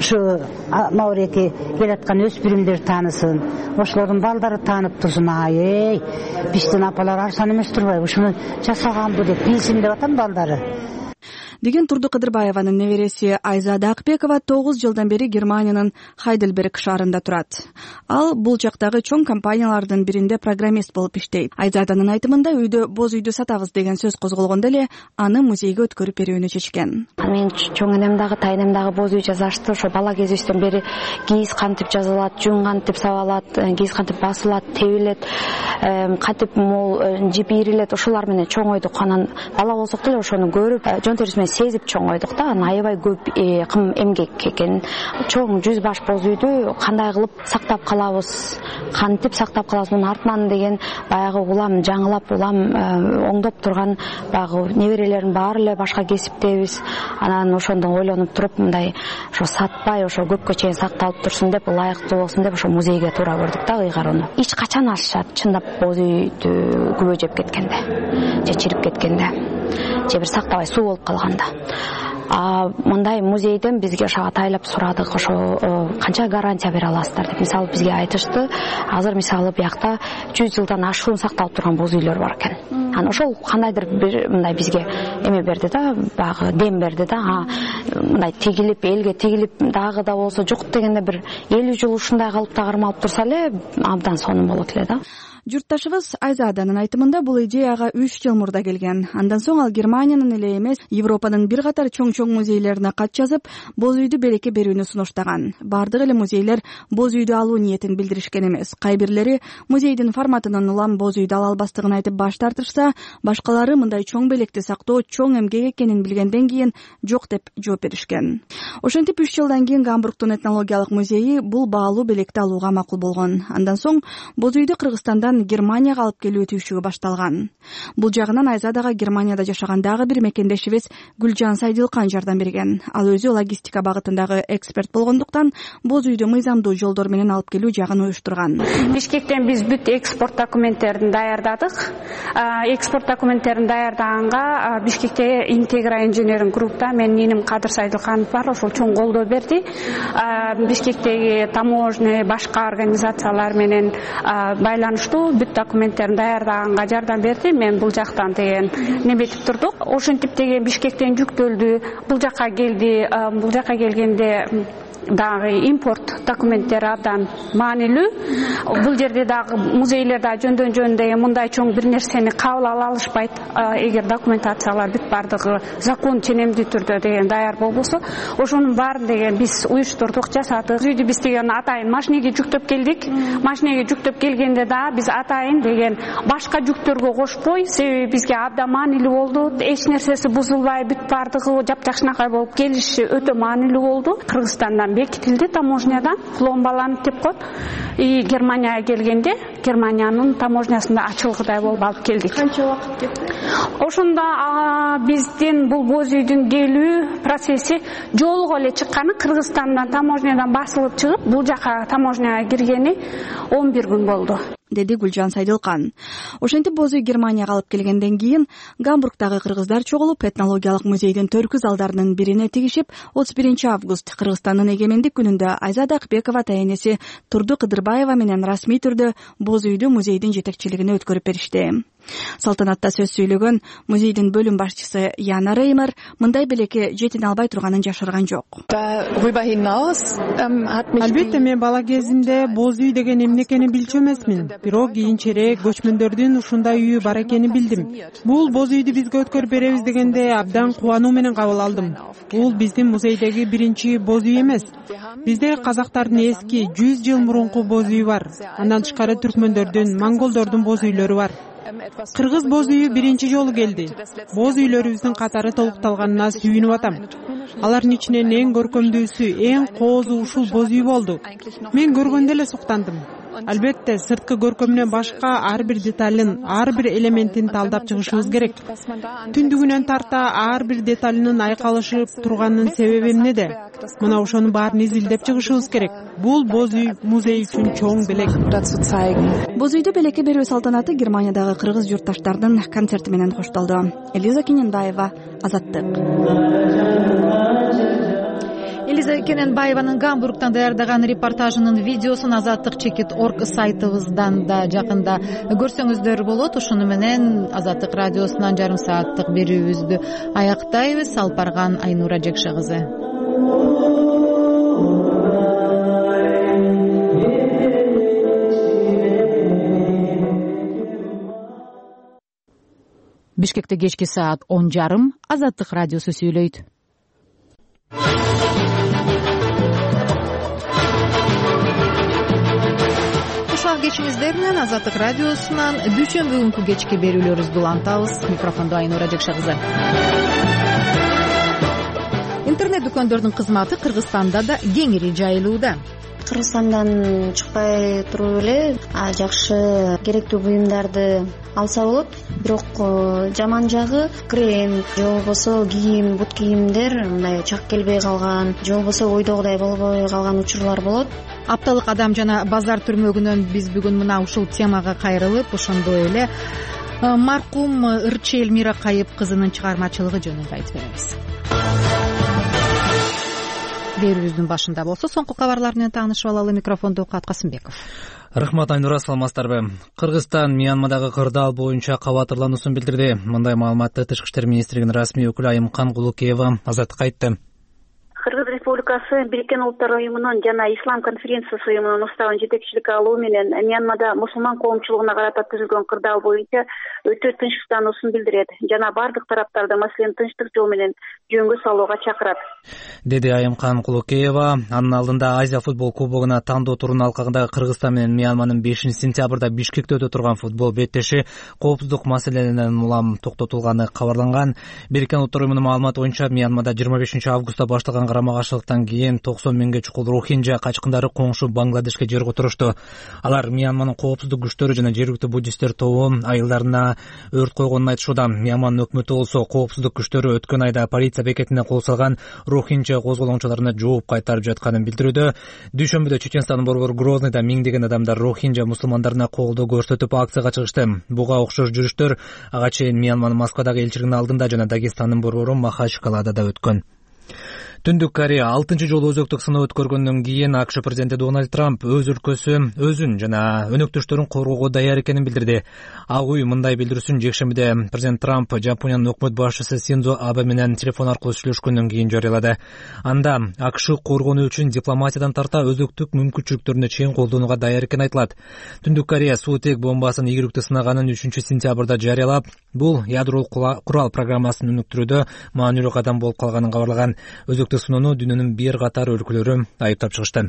ушу маврети келаткан өспүрүмдөр таанысын, ошолордун балдары таанып турсун. Ай, биздин апалар арзан эмес турбайбы, ушуну жасаганбы деп билсин деп атам балдары деген Турду Кыдырбаеванын небереси Айзада Акбекова 9 жылдан бери Германиянын Хайдельберг шаарында турат. Ал бул жактагы чоң компаниялардын биринде программист болуп иштейт. Айзаданын айтымында үйдө боз үйдү сатабыз деген сөз козголгондо эле аны музейге өткөрүп берүүнү чечкен. Мен чоң энем дагы, тайнем дагы боз үй жасашты. Ошо бала кезибизден бери кийиз кантип жазылат, жүн кантип сабалат, кийиз кантип басылат, тебилет, кантип мол жип ийрилет, ошолар менен чоңойдук. Анан бала болсок деле ошону көрүп, жон терисимен сезип чоңойдук да. Анан аябай көп кым эмгек экен. Чоң 100 баш боз үйдү кандай кылып сактап калабыз, кантип сактап калабыз, мунун артынан деген баягы улам жаңылап, улам оңдоп турган баягы неберелерим баары эле башка кесиптебиз. Анан ошондон ойлонуп туруп, мындай ошо сатпай, ошо көпкө чейин сакталып турсун деп, ылайыктуу болсун деп ошо музейге туура көрдүк да, ыйгаруну. Эч качан ашышат, чындап боз үйдү күбө жеп кеткенде, же чирип кеткенде, же бир сактабай суу болуп калганда. Мындай музейден бизге ошо атайлап сурадык, ошо канча гарантия бере аласыздар деп. Мисалы бизге айтышты, азыр мисалы биякта 100 жылдан ашуун сакталып турган боз үйлөр бар экен. Анан ошол кандайдыр бир мындай бизге эме берди да, багы дем берди да. Мындай тигилип, элге тигилип дагы да болсо жок дегенде бир 50 жыл ушундай калыпта кармалып турса эле абдан сонун болот эле да. Журтташыбыз Айзаданын айтымында бул идеяга 3 жыл мурда келген. Андан соң ал Германиянын эле эмес, Европанын бир катар чоң-чоң музейлерине кат жазып, боз үйдү белекке берүүнү сунуштаган. Бардык эле музейлер боз үйдү алуу ниетин билдиришкен эмес. Кай бирлери музейдин форматынан улам боз үйдү ала албастыгын айтып баш тартышса, башкалары мындай чоң белекти сактоо чоң эмгек экенин билгенден кийин жок деп жооп беришкен. Ошентип 3 жылдан кийин Гамбургдун этнологиялык музейи бул баалуу белекти алууга макул болгон. Андан соң боз үйдү Кыргызстандан Германияга алып келүү түйшүгү башталган. Бул жагынан Айзадага Германияда жашагандагы бир мекендешибиз Гүлжан Сайдылкан жардам берген. Ал өзү логистика багытындагы эксперт болгондуктан боз үйдү мыйзамдуу жолдор менен алып келүү жагын уюштурган. Бишкектен биз бүт экспорт документтерин даярдадык. Экспорт документтерин даярдаганга Бишкекте Интегра инженеринг группта менин иним Кадыр Сайдылканов бар, ошол чоң колдоо берди. Бишкектеги таможня, башка организациялар менен байланыштуу бүт документтерин даярдаганга жардам берди. Мен бул жактан деген неметип турдук. Ошентип деген Бишкектен жүктөлдү, бул жакка келди. Бул жакка келгенде дагы импорт документтери абдан маанилүү. Бул жерде дагы музейлер да жөндөн деген мындай чоң бир нерсени кабыл ала алышпайт. Эгер документациялар бүт бардыгы закон ченемдүү түрдө деген даяр болбосо, ошонун баарын деген биз уюштурдук, жасадык. Үйдү биз деген атайын машинеге жүктөп келдик. Машинеге жүктөп келгенде да биз атайын деген башка жүктөргө кошпой, себеби бизге абдан маанилүү болду. Эч нерсеси бузулбай, бүт бардыгы жапжакшынакай болуп келиши өтө маанилүү болду. Кыргызстандан бекитилди, таможнядан пломбаланып деп коет. Германияга келгенде Германиянын таможнясында ачылгыдай болуп алып келдик. Канча убакыт кетти? Ошондо биздин бул боз үйдүн келүү процесси жолуга эле чыкканы, Кыргызстандан таможнядан басылып чыгып, бул жака таможняга киргени 11 күн болду, деди Гүлжан Сайдылкан. Ошентип боз үй Германияга алып келгенден кийин Гамбургдагы кыргыздар чогулуп, этнологиялык музейдин төркү залдарынын бирине тигишип, 31 август Кыргызстандын эгемендик күнүндө Айзада Акбекова тайенеси Турду Кыдырбаева менен расмий түрдө боз үйдү музейдин жетекчилигине өткөрүп беришти. Салтанатта сөз сүйлөгөн музейдин бөлүм башчысы Яна Реймер мындай белекке жетине албай турганын жашырган жок. Албетте мен бала кезимде боз үй деген эмне экенин билчү эмесмин. Бирок кийинчерээк көчмөндөрдүн ушундай үйү бар экенин билдим. Бул боз үйдү бизге өткөрүп беребиз дегенде абдан кубануу менен кабыл алдым. Бул биздин музейдеги биринчи боз үй эмес. Бизде казактардын эски 100 жыл мурунку боз үйү бар. Андан тышкары түркмөндөрдүн, монголдордун боз үйлөрү бар. Кыргыз боз үйү биринчи жолу келди. Боз үйлөрүбүздүн катары толукталганына сүйүнүп атам. Алардын ичинен эң көркөмдүүсү, эң коозу ушул боз үй болду. Мен көргөндө эле суктандым. Албетте сырткы көркөмүнөн башка ар бир деталын, ар бир элементин талдап чыгышыбыз керек. Түндүгүнөн тарта ар бир деталынын айкалышып турганынын себеби эмнеде? Мына ошонун баарын изилдеп чыгышыбыз керек. Бул боз үй музей үчүн чоң белек. Боз үйдү белекке берүү салтанаты Германиядагы кыргыз журтташтардын концерти менен коштолду. Элиза Кененбаева, Азаттык. Элиза Кененбаеванын Гамбургтан даярдаган репортажынын видеосун Азаттык.org сайтыбыздан да жакында көрсөңүздөр болот. Ушуну менен Азаттык радиосунан жарым сааттык берүүбүздү аяктайбыз. Алып барган Айнура Жекше кызы. Бишкекте кечки саат 10:30 Азаттык радиосу сүйлөйт. Ушак кечиңиздер менен Азаттык радиосунан дүйшөмбү күнкү кечки берүүлөрүбүздү улантабыз. Микрофондо Айнура Жекше кызы. Интернет дүкөндөрдүн кызматы Кыргызстанда да кеңири жайылууда. Кыргызстандан чыкпай туруп эле жакшы керектүү буюмдарды алса болот. Бирок жаман жагы крем же болбосо кийим, бут кийимдер мындай чак келбей калган, же болбосо ойдогудай болбой калган учурлар болот. Апталык адам жана базар түрмөгүнөн биз бүгүн мына ушул темага кайрылып, ошондой эле маркум ырчы Элмира Кайып кызынын чыгармачылыгы жөнүндө айтып беребиз. Берүүбүздүн башында болсо соңку кабарлар менен таанышып алалы. Микрофондо Окат Касымбеков. Рахмат Айнура, саламатсыздарбы? Кыргызстан Мьянмадагы кырдаал боюнча кабатырлануусун билдирди. Мындай маалыматты Тышкы иштер министрлигинин расмий өкүлү Айымкан Кулукеева Азаттыкка айтты. Кыргыз Республикасы Бириккен Улуттар уюмунун жана Ислам конференциясы уюмунун уставын жетекчилик алуу менен Мьянмада мусулман коомчулугуна карата түзүлгөн кырдаал боюнча өтө тынчтануусун билдирет жана бардык тараптарды маселени тынчтык жол менен жөнгө салууга чакырат, деди Айымкан Кулукеева. Анын алдында Азия футбол кубогуна тандоо турунун алкагында Кыргызстан менен Мьянманын 5-сентябрда Бишкекте өтө турган футбол беттеши коопсуздук маселелеринен улам токтотулганы кабарланган. Бириккен Улуттар уюмунун маалыматы боюнча Мьянмада 25-августта башталган карама-каршылыктан кийин 90 миңге чукул рохинжа качкындары коңшу Бангладешке жер которушту. Алар Мьянманын коопсуздук күчтөрү жана жергиликтүү буддисттер тобу айылдарына өрт койгонун айтышууда. Мьянманын өкмөтү болсо коопсуздук күчтөрү өткөн айда полиция бекетине кол салган рохинжа козголоңчуларына жооп кайтарып жатканын билдирүүдө. Дүйшөмбүдө Чеченстандын борбору Грозныйда миңдеген адамдар рохинжа мусулмандарына колдоо көрсөтүп акцияга чыгышты. Буга окшош жүрүштөр ага чейин Мьянманын Москвадагы элчилигинин алдында жана Дагестандын борбору Махачкалада да өткөн. Түндүк Корея 6-чы жолу өзөктүк сыноо өткөргөндөн кийин АКШ президенти Дональд Трамп өз өлкөсү өзүн жана өнөктөштөрүн коргоого даяр экенин билдирди. Ак үй мындай билдирүүсүн жекшембиде президент Трамп Жапониянын өкмөт башчысы Синдзо Абе менен телефон аркылуу сүйлөшкөндөн кийин жарыялады. Анда АКШ коргонуу үчүн дипломатиядан тарта өзөктүк мүмкүнчүлүктөрүнө чейин колдонууга даяр экени айтылат. Түндүк Корея суутек бомбасын ийгиликтүү сынаганын 3-сентябрда жарыялап, бул ядролук курал программасын өнүктүрүүдө маанилүү кадам болуп калганын кабарлаган. Сыноону дүйнөнүн бир катар өлкөлөрү айыптап чыгышты.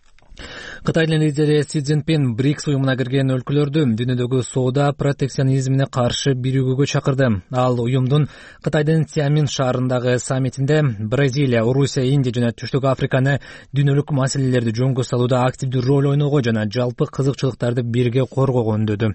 Кытайдын лидери Си Цзиньпин БРИКС уюмуна кирген өлкөлөрдү дүйнөдөгү соода протекционизмине каршы биригүүгө чакырды. Ал уюмдун Кытайдын Сиамин шаарындагы саммитинде Бразилия, Орусия, Индия жана Түштүк Африканы дүйнөлүк маселелерди жөнгө салууда активдүү роль ойноого жана жалпы кызыкчылыктарды бирге коргоого үндөдү.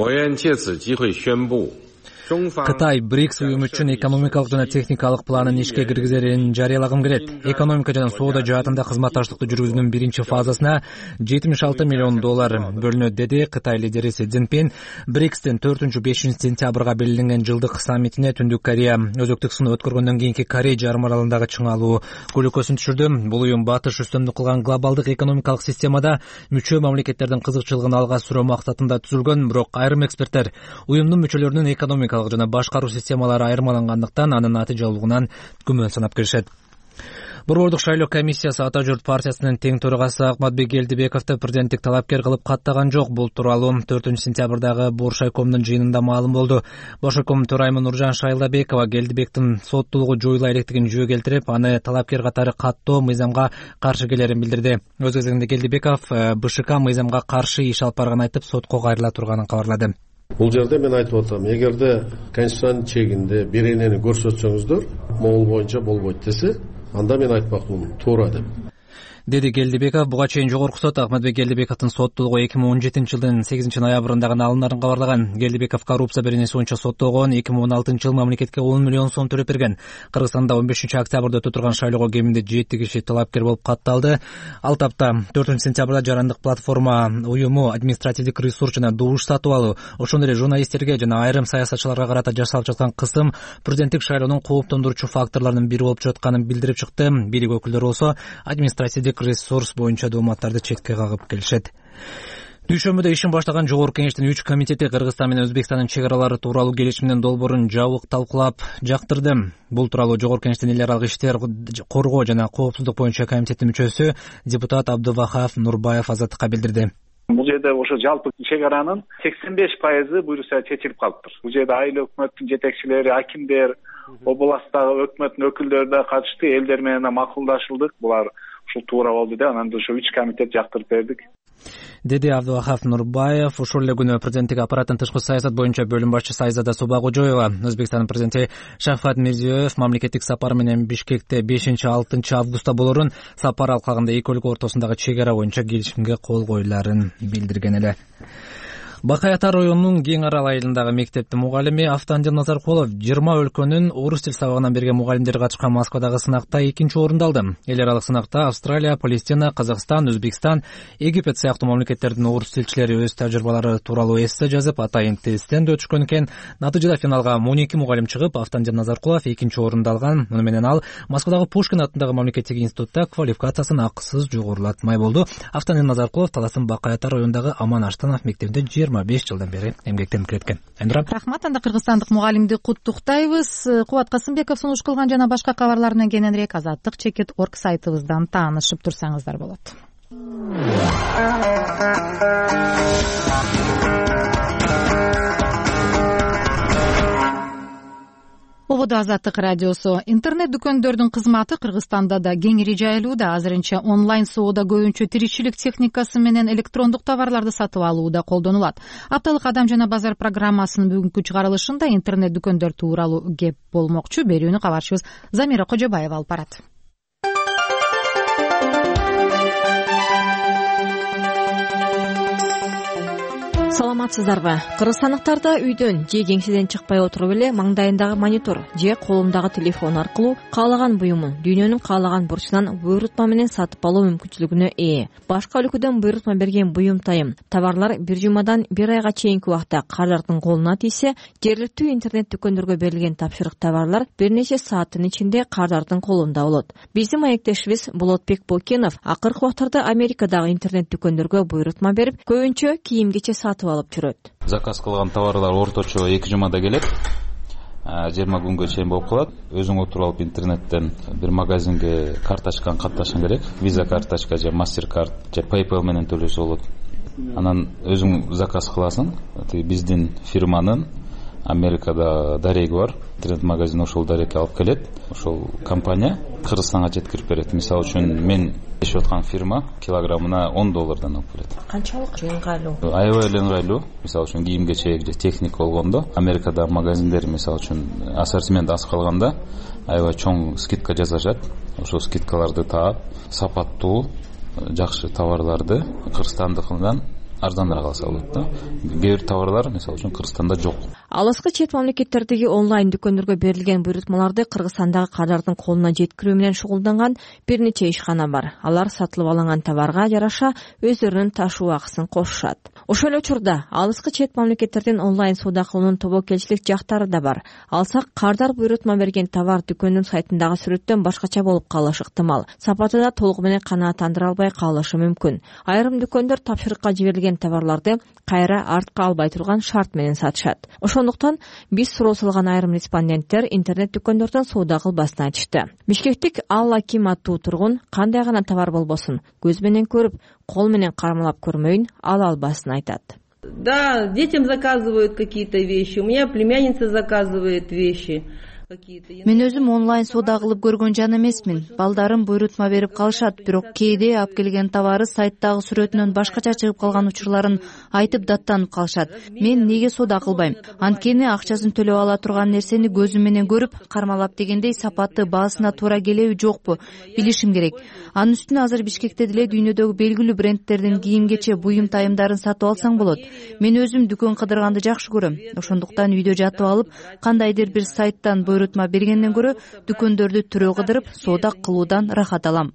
Кытай БРИКС уюму үчүн экономикалык жана техникалык планын ишке киргизерин жарыялагым келет. Экономика жана соода жаатында кызматташтыкты жүргүзүүнүн биринчи фазасына $76 миллион бөлүнөт, деди Кытай лидери Си Цзиньпин. БРИКСтин 4-5 сентябрга белгиленген жылдык саммитине Түндүк Корея өзөктүк сыноо өткөргөндөн кийинки Корей жарым аралындагы чыңалуу көлөкөсүн түшүрдү. Бул уюм батыш үстөмдүк кылган глобалдык экономикалык системада мүчө мамлекеттердин кызыкчылыгын алга сүрөө максатында түзүлгөн, бирок айрым эксперттер уюмдун мүчөлөрүнүн экономикалык жана башкаруу системалары айырмалангандыктан анын натыйжалуулугунан күмөн санап келишет. Борбордук шайлоо комиссиясы Ата журт партиясынын тең төрагасы Акматбек Келдибековду президенттик талапкер кылып каттаган жок. Бул тууралуу 4-сентябрдагы Боршайкомдун жыйынында маалым болду. Боршайком төрайымы Нуржан Шайлабекова Келдибектин соттуулугу жоюла электигин жөө келтирип, аны талапкер катары каттоо мыйзамга каршы келерин билдирди. Өз кезегинде Келдибеков БШК мыйзамга каршы иш алып барганын айтып, сотко кайрыла турганын кабарлады. Бул жерде мен айтып атам, эгерде конституциянын чегинде беренени көрсөтсөңүздөр, могул боюнча болбойт десе, анда мен айтмакмын туура деп. деди Келдибеков. Буга чейин жогорку сот Ахматбек Келдибековдун соттолугу 2017 жылдын 8-ноябрында ноябрындагы кабарлаган. Келдибеков коррупция беренеси боюнча соттолгон. 2016 жылы мамлекетке 10 миллион сом төлөп берген. Кыргызстанда 15 октябрда өтө турган шайлоого кеминде 7 киши талапкер болуп катталды. Ал тапта 4 сентябрда жарандык платформа уюму административдик ресурс жана добуш сатып алуу, ошондой эле журналисттерге жана айрым саясатчыларга карата жасалып жаткан кысым президенттик шайлоонун кооптондуруучу факторлорунун бири болуп жатканын билдирип чыкты. Бийлик өкүлдөрү болсо административдик ресурс боюнча дооматтарды четке кагып келишет. Дүйшөмбүдө ишин баштаган Жогорку Кеңештин 3 комитети Кыргызстан менен Өзбекстандын чек аралары тууралуу келишимдин долбоорун жабык талкуулап жактырды. Бул тууралуу Жогорку Кеңештин эл аралык иштер коргоо жана коопсуздук боюнча комитеттин мүчөсү депутат Абдувахап Нурбаев Азаттыкка билдирди. Бул жерде ошо жалпы чек аранын 85% буюрса чечилип калыптыр. Бул жерде айыл өкмөттүн жетекчилери, акимдер, областтагы өкмөттүн өкүлдөрү да катышты, элдер менен макулдашылдык. Булар ушул туура болду деп, анан ошо 3 комитет жактырып бердик, деди Абдувахап Нурбаев. Ошол эле күнү президенттик аппараттын тышкы саясат боюнча бөлүм башчысы Айзада Субагожоева Өзбекстандын президенти Шавкат Мирзиёев мамлекеттик сапар менен Бишкекте 5-6 августта болорун, сапар алкагында эки өлкө ортосундагы чек ара боюнча келишимге кол коюларын билдирген эле. Бакай Ата районунун Кең Арал айылындагы мектептин мугалими Автандин Назаркулов 20 өлкөнүн орус тил сабагынан берген мугалимдер катышкан Москвадагы сынакта 2-нчи орунду алды. Эл аралык сынакта Австралия, Палестина, Казакстан, Өзбекстан, Египет сыяктуу мамлекеттердин орус тилчилери өз тажрыйбалары тууралуу эссе жазып, атайын тесттен да өтүшкөн экен. Натыйжада финалга 12 мугалим чыгып, Автандин Назаркулов 2-нчи орунду алган. Муну менен ал Москвадагы Пушкин атындагы мамлекеттик институтта квалификациясын акысыз жогорулатмай болду. Автандин Назаркулов Таластын Бакай Ата районундагы Аман Аштанов мектебинде 25 жылдан бери эмгектенип келеткен. Рахмат. Анда кыргызстандык мугалимди куттуктайбыз. Кубат Касымбеков сунуш кылган жана башка кабарлар менен кененирээк Азаттык.org сайтыбыздан таанышып турсаңыздар болот. Ободо Азаттык радиосу. Интернет дүкөндөрдүн кызматы Кыргызстанда да кеңири жайылууда. Азырынча онлайн соода көбүнчө тиричилик техникасы менен электрондук товарларды сатып алууда колдонулат. Апталык Адам жана базар программасынын бүгүнкү чыгарылышында интернет дүкөндөр тууралуу кеп болмокчу. Берүүнү кабарчыбыз Замира Кожобаева алып барат. Саламатсыздарбы? Кыргызстандыктарда үйдөн же кеңседен чыкпай отуруп эле маңдайындагы монитор же колундагы телефон аркылуу каалаган буюмун дүйнөнүн каалаган бурчунан буйрутма менен сатып алуу мүмкүнчүлүгүнө ээ. Башка өлкөдөн буйрутма берген буюм товарлар бир жумадан бир айга чейинки убакта кардардын колуна тийсе, жергиликтүү интернет дүкөндөргө берилген тапшырык товарлар бир нече сааттын ичинде кардардын колунда болот. Биздин маектешибиз Болотбек Бокенов акыркы убактарда Америкадагы интернет дүкөндөргө буйрутма берип, көбүнчө кийим-кече сатып алып жүрөт. Заказ кылган товарлар орточо 2 жумада келет. 20 күнгө чейин болуп калат. Өзүң отуруп алып интернеттен бир магазинге карта ачкан катташың керек. Visa карточка же MasterCard же PayPal менен төлөсө болот. Анан өзүң заказ кыласың. Биздин фирманын Америкада дареги бар. Интернет магазин ошол дарекке алып келет. Ошол компания Кыргызстанга жеткирип берет. Мисалы үчүн мен иштеп аткан фирма килограммына $10 алып келет. Канчалык ыңгайлуу? Аябай эле ыңгайлуу. Мисалы үчүн кийим-кечек же техника болгондо, Америкада магазиндер мисалы үчүн ассортимент аз калганда аябай чоң скидка жасашат. Ошол скидкаларды таап, сапаттуу, жакшы товарларды Кыргызстандыкынан арзаныраак алса болот да. Кээ бир товарлар мисалы үчүн Кыргызстанда жок. Алыскы чет мамлекеттердеги онлайн дүкөндөргө берилген буйрутмаларды Кыргызстандагы кардардын колуна жеткирүү менен шугулданган бир нече ишкана бар. Алар сатылып алынган товарга жараша өздөрүнүн ташуу акысын кошушат. Ошол эле учурда алыскы чет мамлекеттердин онлайн соода кылуунун тобокелчилик жактары да бар. Алсак кардар буйрутма берген товар дүкөндүн сайтындагы сүрөттөн башкача болуп калышы ыктымал. Сапаты да толугу менен канааттандыра албай калышы мүмкүн. Айрым дүкөндөр тапшырыкка жиберилген товарларды кайра артка албай турган шарт менен сатышат. Ошондуктан биз суроо салган айрым респонденттер интернет дүкөндөрдөн соода кылбасын айтышты. Бишкектик Алла Ким аттуу тургун кандай гана товар болбосун көз менен көрүп, кол менен кармалап көрмөйүн ала албасын айтат. Да, детям заказывают какие-то вещи. У меня племянница заказывает вещи. Мен өзүм онлайн соода кылып көргөн жан эмесмин. Балдарым буйрутма берип калышат, бирок кээде алып келген товары сайттагы сүрөтүнөн башкача чыгып калган учурларын айтып даттанып калышат. Мен неге соода кылбайм? Анткени акчасын төлөп ала турган нерсени көзүм менен көрүп, кармалап дегендей сапаты баасына туура келеби жокпу билишим керек. Анын үстүнө азыр Бишкекте деле дүйнөдөгү белгилүү брендтердин кийим-кече, буюм тайымдарын сатып алсаң болот. Мен өзүм дүкөн кыдырганды жакшы көрөм. Ошондуктан үйдө жатып алып, кандайдыр бир сайттан буйрутма бергенден көрө дүкөндөрдү түрө кыдырып соода кылуудан рахат алам.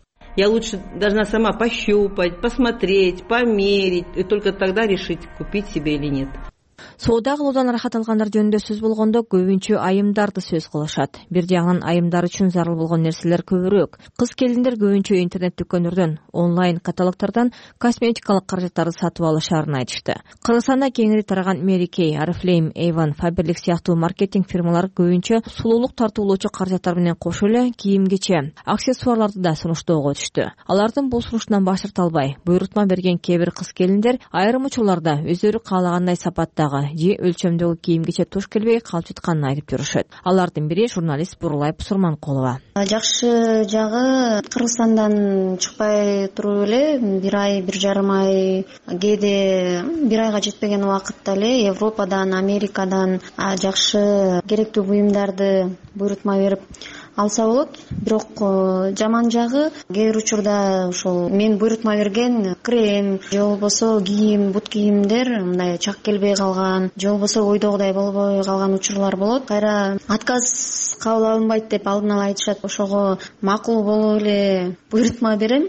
Я лучше должна сама пощупать, посмотреть, померить и только тогда решить, купить себе или нет. Соода кылуудан рахат алгандар жөнүндө сөз болгондо көбүнчө айымдарды сөз кылышат. Бир жагынан айымдар үчүн зарыл болгон нерселер көбүрөөк. Кыз келиндер көбүнчө интернет дүкөндөрдөн, онлайн каталогтордон косметикалык каражаттарды сатып алышаарын айтышты. Кыргызстанда кеңири тараган Mary Kay, Oriflame, Avon, Faberlic сыяктуу маркетинг фирмалары көбүнчө сулуулук тартуулоочу каражаттар менен кошо эле кийим-кече, аксессуарларды да сунуштоого түштү. Алардын бул сунуштан баш тарта албай, буйрутма берген кээ бир кыз келиндер айрым учурларда өздөрү каалагандай сапаттагы же өлчөмдөгү кийим-кече туш келбей калып жатканын айтып жүрүшөт. Алардын бири журналист Бурулай Пусурманкулова. Жакшы жагы Кыргызстандан чыкпай туруп эле бир ай, бир жарым ай, кээде бир айга жетпеген убакытта эле Европадан, Америкадан жакшы керектүү буюмдарды буйрутма берип алса болот. Бирок жаман жагы кээ бир учурда ошол мен буйрутма берген крем же болбосо кийим, бут кийимдер мындай чак келбей калган, же болбосо ойдогудай болбой калган учурлар болот. Кайра отказ кабыл алынбайт деп алдын ала айтышат. Ошого макул болуп эле буйрутма берем.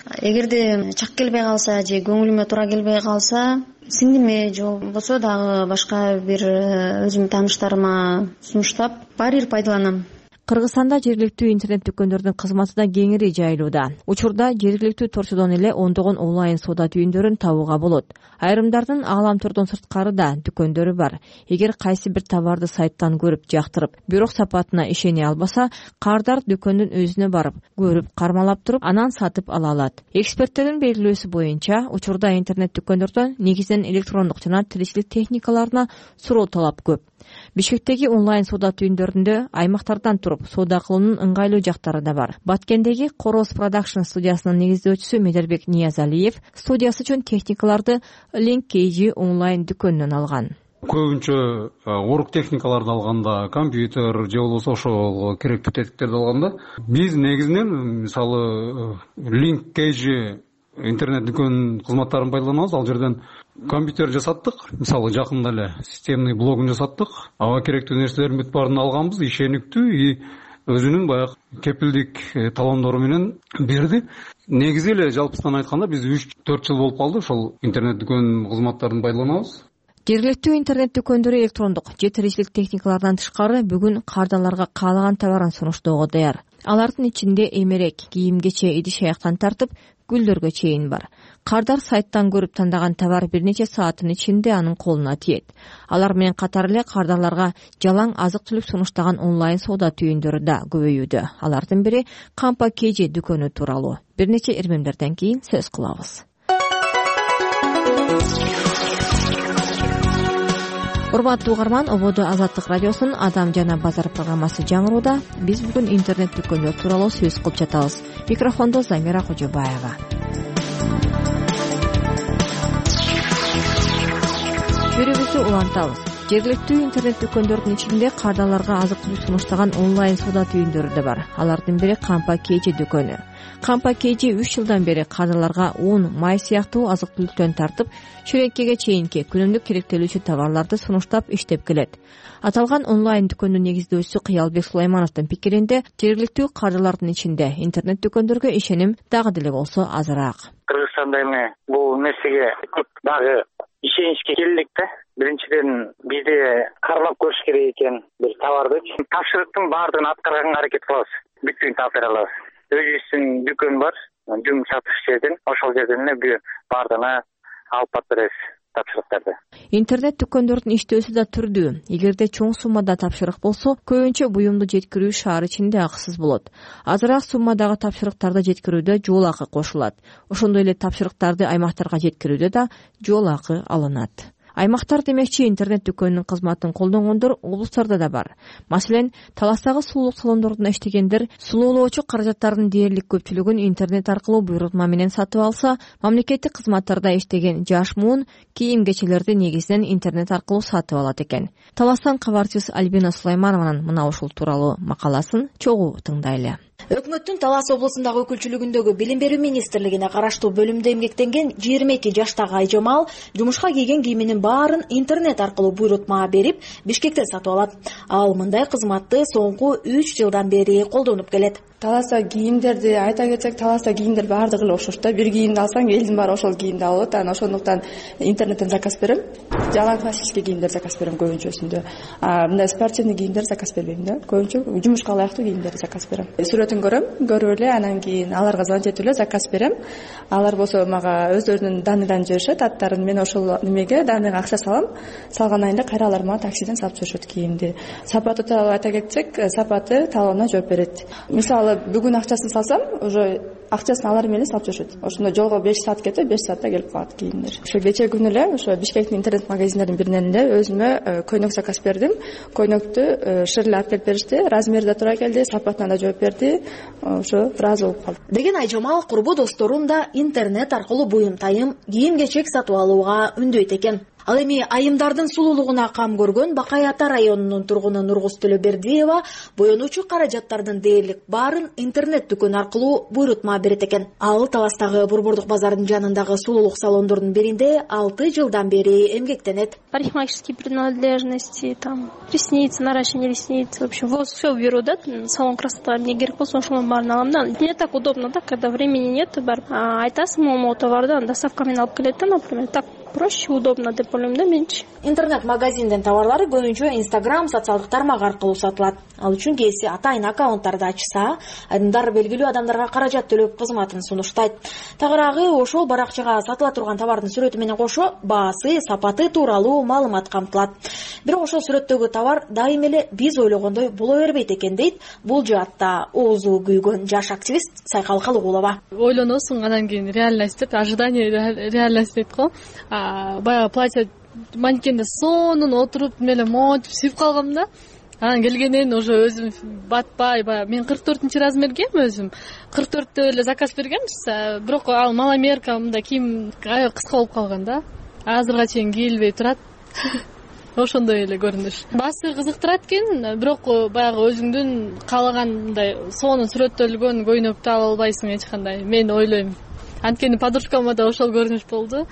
Эгерде чак келбей калса же көңүлүмө туура келбей калса, сиңдиме же болбосо дагы башка бир өзүмдүн тааныштарыма сунуштап баары бир пайдаланам. Кыргызстанда жергиликтүү интернет дүкөндөрдүн кызматы да кеңири жайылууда. Учурда жергиликтүү торчодон эле ондогон онлайн соода түйүндөрүн табууга болот. Айрымдардын Ааламтордон сырткары да дүкөндөрү бар. Эгер кайсы бир товарды сайттан көрүп, жактырып, бирок сапатына ишене албаса, кардар дүкөндүн өзүнө барып, көрүп, кармалап туруп, анан сатып ала алат. Эксперттердин белгилөөсү боюнча, учурда интернет дүкөндөрдөн негизинен электрондук жана тиричилик техникаларына суроо талап көп. Бишкектеги онлайн соода түйүндөрүндө аймактардан туруп соода кылуунун ыңгайлуу жактары да бар. Баткендеги Короз Production студиясынын негиздөөчүсү Медербек Ниязалиев студиясы үчүн техникаларды Link KG онлайн дүкөнүнөн алган. Көбүнчө орук техникаларды алганда, компьютер же болбосо ошол керектүү тетиктерди алганда, биз негизинен мисалы Link KG интернет дүкөн кызматтарын пайдаланабыз. Ал жерден компьютер жасаттык, мисалы жакында эле системный блогун жасаттык. Ага керектүү нерселердин бүт баарын алганбыз, ишениктүү и өзүнүн баягы кепилдик талондору менен берди. Негизи эле жалпысынан айтканда биз 3-4 жыл болуп калды ошол интернет дүкөн кызматтарын пайдаланабыз. Жергиликтүү интернет дүкөндөрү электрондук же тиричилик техникалардан тышкары бүгүн кардарларга каалаган товарын сунуштоого даяр. Алардын ичинде эмерек, кийим-кече, идиш-аяктан тартып гүлдөргө чейин бар. Кардар сайттан көрүп тандаган товар бир нече сааттын ичинде анын колуна тиет. Алар менен катар эле кардарларга жалаң азык-түлүк сунуштаган онлайн соода түйүндөрү да көбөйүүдө. Алардын бири Кампа KG дүкөнү тууралуу. Бир нече ирмемдерден кийин сөз кылабыз. Урматтуу угарман, Ободо Азаттык радиосунун Адам жана базар программасы жаңырууда. Биз бүгүн интернет дүкөндөр тууралуу сөз кылып жатабыз. Микрофондо Замира Кожобаева. Берүүбүздү улантабыз. Жергиликтүү интернет дүкөндөрдүн ичинде кардарларга азык-түлүк сунуштаган онлайн соода түйүндөрү да бар. Алардын бири Кампа KG дүкөнү. Кампа KG 3 жылдан бери кардарларга un, май сыяктуу азык-түлүктөн тартып, шөйрөккеге чейинки күнүмдүк керектелүүчү товарларды сунуштап иштеп келет. Аталган онлайн дүкөндүн негиздөөчүсү Кыялбек Сулаймановдун пикиринде, жергиликтүү кардарлардын ичинде интернет дүкөндөргө ишеним дагы деле болсо азыраак. Кыргызстанда эми бул нерсеге көп дагы ишеничке келдик да. Биринчиден бизде кармап көрүш керек экен бир товарды. Тапшырыктын баардыгын аткарганга аракет кылабыз. Бүтүн тапшыра алабыз. Өзүбүздүн дүкөн бар, жүм сатыш жерден, ошол жерден эле баардыгына алып беребиз тапшырыктарды. Интернет дүкөндөрдүн иштөөсү да түрдүү. Эгерде чоң суммада тапшырык болсо, көбүнчө буюмду жеткирүү шаар ичинде акысыз болот. Азыраак суммадагы тапшырыктарды жеткирүүдө жол акы кошулат. Ошондой эле тапшырыктарды аймактарга жеткирүүдө да жол акы алынат. Аймактар демекчи интернет дүкөнүнүн кызматын колдонгондор облустарда да бар. Маселен, Таластагы сулуулук салондорунда иштегендер сулуулоочу каражаттардын дээрлик көпчүлүгүн интернет аркылуу буйрутма менен сатып алса, мамлекеттик кызматтарда иштеген жаш муун кийим-кечелерди негизинен интернет аркылуу сатып алат экен. Таластан кабарчыбыз Альбина Сулайманованын мына ушул тууралуу макаласын чогуу тыңдайлы. Өкмөттүн Талас облусундагы өкүлчүлүгүндөгү Билим берүү министрлигине караштуу бөлүмдө эмгектенген 22 жаштагы Айжамал жумушка кийген кийиминин баарын интернет аркылуу буйрутма берип, Бишкектен сатып алат. Ал мындай кызматты соңку 3 жылдан бери колдонуп келет. Таласта кийимдерди айта кетсек, Таласта кийимдер баардыгы эле окшош да. Бир кийимди алсаң, элдин баары ошол кийимди алып атат. Ошондуктан интернеттен заказ берем. Жалаң классический кийимдер заказ берем көбүнчөсүндө. Мындай спортивный кийимдер заказ бербейм да. Көбүнчө жумушка ылайыктуу кийимдерди заказ берем. Сүрөтүн көрүп эле, анан кийин аларга звонить этип эле заказ берем. Алар болсо мага өздөрүнүн данныйдан жиберишет, аттарын мен ошол немеге данныйга акча салам. Салгандан кийин кайра алар мага таксиден салып жиберишет кийимди. Сапаты тууралуу айта кетсек, сапаты талоонуна жооп берет. Мисалы, бүгүн акчасын салсам, уже акчасын алар менен салып жиберишет. Ошондо жолго 5 саат кетип, 5 саатта келип калат кийимдер. Ошо кече күнү эле ошо Бишкектин интернет магазиндеринин биринен эле өзүмө көйнөк заказ бердим. Көйнөктү ширле алып келип беришти. Размери да туура келди, сапатына да жооп берди. Ошо ыраазы болуп калдым. Деген Айжамал курбу досторум да интернет аркылуу буюм-тайым, кийим-кечек сатып алууга үндөйт экен. Ал эми айымдардын сулуулугуна кам көргөн Бакай Ата районунун тургуну Нургуз Төлөбердиева боенуучу каражаттардын дээрлик баарын интернет дүкөн аркылуу буйрутма берет экен. Ал Таластагы Борбордук базардын жанындагы сулуулук салондордун биринде 6 жылдан бери эмгектенет. Парикмахерские принадлежности, там ресницы, наращивание ресниц, в общем, все беру, да, салон красоты мне керек болсо ошонун баарын алам да. Мне так удобно, да, когда времени нет, барып айтасың могу товарды доставка менен алып келет да, например, так проще, удобно деп ойлойм да менчи. Интернет-магазиндин товарлары көбүнчө Instagram социалдык тармак аркылуу сатылат. Ал үчүн кээси атайын аккаунттарды ачса, айдымдар белгилүү адамдарга каражат төлөп кызматын сунуштайт. Тагыраагы ошол баракчага сатыла турган товардын сүрөтү менен кошо баасы, сапаты тууралуу маалымат камтылат. Бирок ошол сүрөттөгү товар дайым эле биз ойлогондой боло бербейт экен дейт бул жаатта оозу күйгөн жаш активист Сайкал Калыгулова. Ойлоносуң, анан кийин реальность деп, ожидание реальность дейт го. Баягы платье манекенде сонун отуруп эле монтип сүйүп калгам да. Анан келгенен уже өзүм батпай, баягы мен 44-чү размергем өзүм. 44тө эле заказ бергем, бирок ал маломерка мындай кийим кыска болуп калган да. Азырга чейин кийилбей турат. Ошондой эле көрүнүш. Баасы кызыктырат экен, бирок баягы өзүңдүн каалагандай сонун сүрөттөлгөн көйнөктү ала албайсың эч кандай. Мен ойлойм. Анткени подружкама да ошол көрүнүш болду.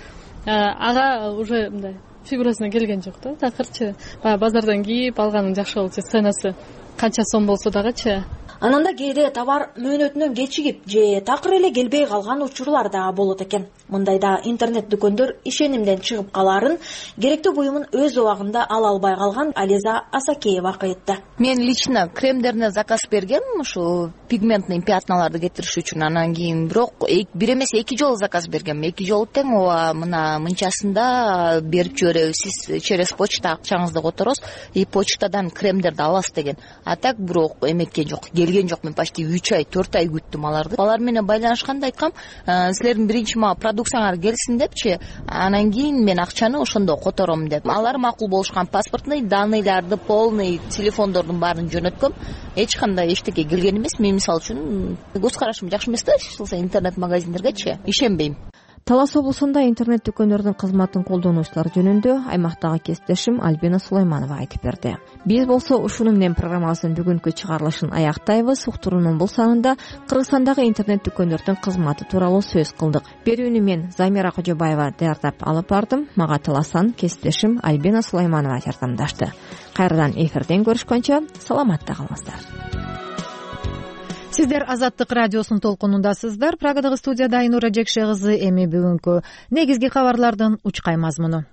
Ага уже мындай фигурасына келген жок да. Такырчы баягы базардан кийип алганың жакшы болчу, ценасы канча сом болсо дагычы. Анан да кээде товар мөөнөтүнөн кечигип же такыр эле келбей калган учурлар да болот экен. Мындайда интернет дүкөндөр ишенимден чыгып калаарын керектүү буюмун өз убагында ала албай калган Ализа Асакеева айтты. Мен лично кремдерине заказ бергем, ушу пигментный пятналарды кетириш үчүн. Анан кийин бирок бир эмес 2 жолу заказ бергем. 2 жолу тең ооба мына мынчасында берип жиберебиз. Сиз через почта акчаңызды которосуз и почтадан кремдерди аласыз деген. А так бирок эметкен жок. Келген жок. Мен почти 3 ай, 4 ай күттүм аларды. Алар менен байланышканда айткам, силердин биринчи мага продукцияңар келсин депчи, анан кийин мен акчаны ошондо котором деп. Алар макул болушкан, паспортный данныйларды, полный телефондордун баарын жөнөткөм. Эч кандай эчтеке келген эмес. Мен мисалы үчүн көз карашым жакшы эмес да, интернет магазиндергечи ишенбейм. Талас облусунда интернет дүкөндөрдүн кызматын колдонуучулар жөнүндө аймактагы кесиптешим Альбина Сулайманова айтып берди. Биз болсо ушуну менен программабыздын бүгүнкү чыгарылышын аяктайбыз. Уктуруунун бул санында Кыргызстандагы интернет дүкөндөрдүн кызматы тууралуу сөз кылдык. Берүүнү мен Замира Кожобаева даярдап алып бардым. Мага Таластан кесиптешим Альбина Сулайманова жардамдашты. Кайрадан эфирден көрүшкөнчө саламатта калыңыздар. Сиздер Азаттык радиосунун толкунундасыздар. Прагадагы студияда Айнура Жекше кызы. Эми бүгүнкү негизги кабарлардын учкай мазмуну.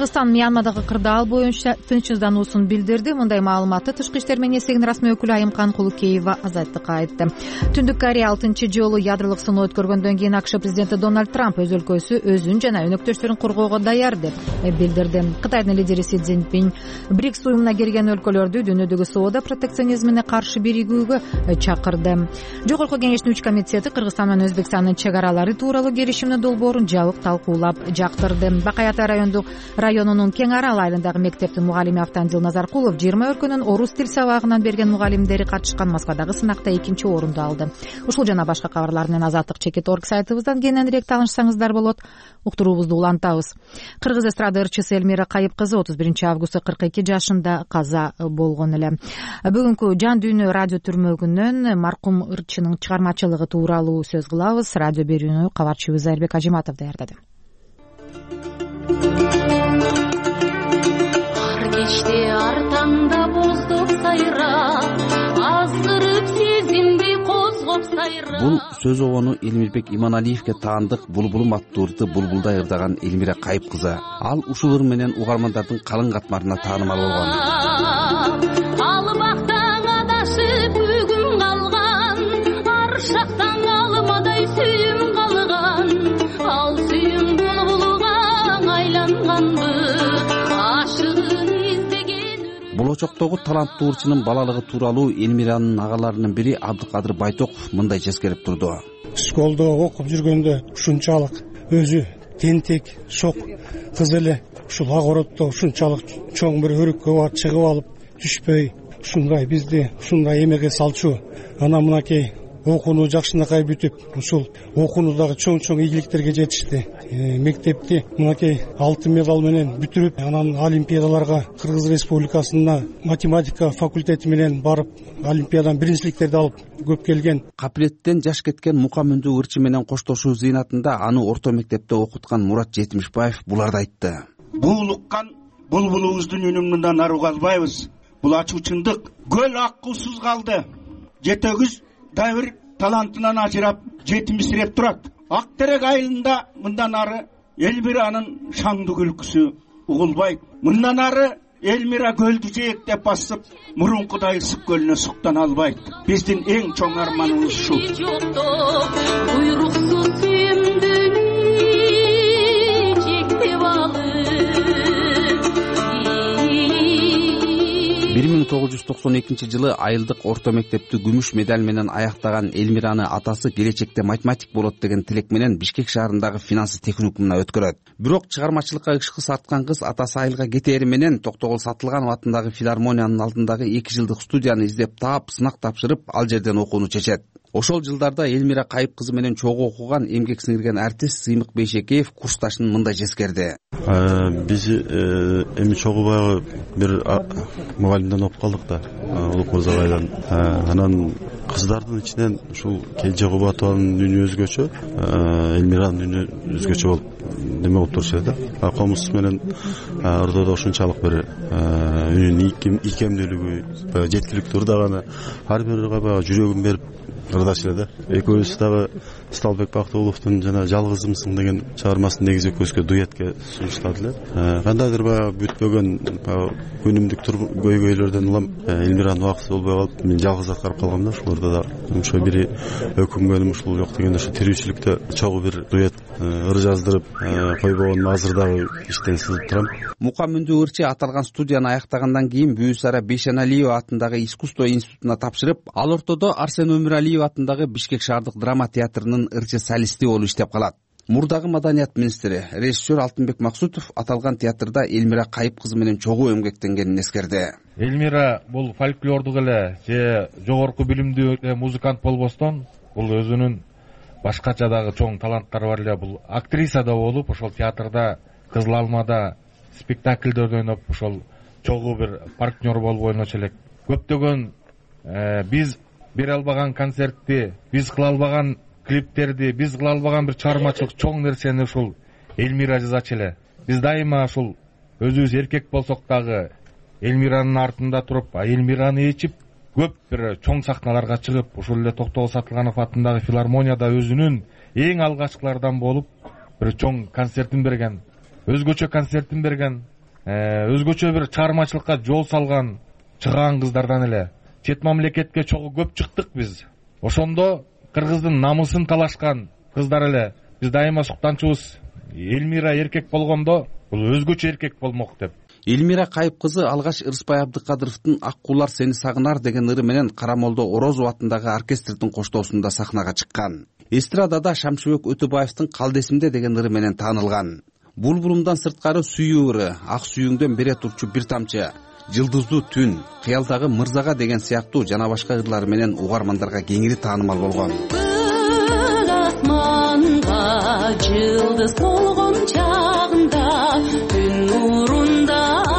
Кыргызстан Мьянмадагы кырдаал боюнча тынчсыздануусун билдирди. Мындай маалыматты Тышкы иштер министрлигинин расмий өкүлү Айымкан Кулукеева Азаттыкка айтты. Түндүк Корея 6 жолу ядролук сыноо өткөргөндөн кийин АКШ президенти Дональд Трамп өз өлкөсү өзүн жана өнөктөштөрүн коргоого даяр деп билдирди. Кытайдын лидери Си Цзиньпин БРИКС уюмуна кирген өлкөлөрдү дүйнөдөгү соода протекционизмине каршы биригүүгө чакырды. Жогорку кеңештин 3 комитети Кыргызстан менен Өзбекстандын чек аралары тууралуу келишимдин долбоорун жабык талкуулап жактырды. Бакаята районунун Кең Арал айылындагы мектептин мугалими Автандил Назаркулов 20 өлкөнүн орус тил сабагынан берген мугалимдери катышкан Москвадагы сынакта 2 орунду алды. Ушул жана башка кабарлар менен Азаттык.org сайтыбыздан кененирээк таанышсаңыздар болот. Уктуруубузду улантабыз. Кыргыз эстрада ырчысы Элмира Кайып кызы 31 августта 42 жашында каза болгон эле. Бүгүнкү жан дүйнө радио түрмөгүнөн маркум ырчынын чыгармачылыгы тууралуу сөз кылабыз. Радио берүүнү кабарчыбыз Айрбек Ажиматов даярдады. Ар кечте артаңда боздоп сайрап, аздырып сезимди козгоп сайрап. Бул сөз обону Элмирбек Иманалиевке таандык Булбулум аттуу ырды булбулдай ырдаган Элмира Кайып кызы. Ал ушул ыр менен угармандардын калың катмарына таанымал болгон. Албактан адашып бүгүн калган, аршактан алмадай сүйүм калган. Ал сүйүм булбулуга айланганды, ашыгын издеген. Болочоктогу таланттуу ырчынын балалыгы тууралуу Элмиранын агаларынын бири Абдыкадыр Байтоков мындай жескерип турду. Школдо окуп жүргөндө ушунчалык өзү тентек, шок кыз эле ушул ак оротто ушунчалык чоң бир өрүккө барып чыгып алып түшпөй, ушундай бизди ушундай эмеге салчу. Анан мынакей окууну жакшынакай бүтүп, ушул окуунудагы чоң ийгиликтерге жетишти. Мектепти мынакей алтын медал менен бүтүрүп, анан олимпиадаларга Кыргыз Республикасына математика факультети менен барып, олимпиадан биринчиликтерди алып көп келген. Капилеттен жаш кеткен мукамүндүү ырчы менен коштошуу зыйнатында аны орто мектепте окуткан Мурат Жетимишбаев буларды айтты. Бул уккан булбулубуздун үнүн мындан ары уга албайбыз. Бул ачуу чындык. Көл акылсыз калды. Жетегиз да бир талантынан ажырап, жетимсиреп турат. Ак терек айылында мындан ары Элмиранын шаңдуу күлкүсү угулбайт. Мындан ары Элмира көлдү жээктеп басып, мурункудай ысык көлүнө суктана албайт. Биздин эң чоң арманыбыз ушу. Буйруксуз сүйүмдү жектеп алып. 1992 жылы айылдык орто мектепти күмүш медаль менен аяктаган Элмираны атасы келечекте математик болот деген тилек менен Бишкек шаарындагы финансы техникумуна өткөрөт. Бирок чыгармачылыкка ышкы сарткан кыз атасы айылга кетери менен Токтогул Сатылганов атындагы филармониянын алдындагы 2 жылдык студияны издеп таап, сынак тапшырып, ал жерден окууну чечет. Ошол жылдарда Элмира Кайып кызы менен чогуу окуган, эмгек сиңирген артист Сыймык Бейшекеев курсташын мындай жескерди. Биз эми чогуу баягы бир мугалимден окуп калдык да, Улук Мырзабайдан. Анан кыздардын ичинен ушул Келже Кубатованын үнү өзгөчө, Элмиранын үнү өзгөчө болуп неме болуп турчу да. Комуз менен ырдоодо ушунчалык бир үнүнүн ийкемдүүлүгү, жеткиликтүү ырдаганы ар бирге баягы жүрөгүн берип ырдачу эле да. Экөөбүз дагы Сталбек Бактыгуловдун жана Жалгызымсың деген чыгармасын негизи экөөбүзгө дуэтке сунуштады эле. Кандайдыр баягы бүтпөгөн күнүмдүк көйгөйлөрдөн улам Элмиранын убактысы болбой калып, мен жалгыз аткарып калгам да ушуларда да. Ошо бири өкүнгөнүм ушул жок дегенде ошо тирүүчүлүктө чогуу бир дуэт ыр жаздырып койбогонун азыр дагы иштен сызып турам. Мукамүндүү ырчы аталган студияны аяктагандан кийин Бүүсара Бейшеналиева атындагы искусство институтуна тапшырып, ал ортодо Арсен Өмүралиев атындагы Бишкек шаардык драма театрынын ырчы солисти болуп иштеп калат. Мурдагы маданият министри, режиссер Алтынбек Максутов аталган театрда Элмира Кайып кызы менен чогуу эмгектенгенин эскерди. Элмира бул фольклордук эле же жогорку билимдүү музыкант болбостон, бул өзүнүн башкача дагы чоң таланттары бар эле. Бул актриса да болуп, ошол театрда Кызыл Алмада спектакльдерде ойноп, ошол чогуу бир партнер болуп ойночу элек. Көптөгөн биз бере албаган концертти, биз кыла албаган клиптерди, биз кыла албаган бир чыгармачылык чоң нерсени ушул Элмира жазачу эле. Биз дайыма ушул өзүбүз эркек болсок дагы Элмиранын артында туруп, Элмираны ичип, көп бир чоң сахналарга чыгып, ушул эле Токтогул Сатылганов атындагы филармонияда өзүнүн эң алгачкылардан болуп, бир чоң концертин берген, өзгөчө концертин берген. өзгөчө бир чыгармачылыкка жол салган чыгаан кыздардан эле. Чет мамлекетке чогуу көп чыктык биз. Ошондо кыргыздын намысын талашкан кыздар эле. Биз дайыма суктанчубуз. Элмира эркек болгондо бул өзгөчө эркек болмок деп. Элмира Кайып кызы алгач Ырысбай Абдыкадыровдун Ак куулар сени сагынар деген ыры менен Карамолдо Орозов атындагы оркестрдин коштоосунда сахнага чыккан. Эстрадада Шамшыбек Өтөбаевдин Калдесимде деген ыры менен таанылган. Булбулумдан сырткары сүйүү ыры, Ак сүйүүңдөн бере турчу бир тамчы, Жылдыздуу түн, Кыялдагы мырзага деген сыяктуу жана башка ырлары менен угармандарга кеңири таанымал болгон. Асманга жылдыз болгон чагында күн нурунда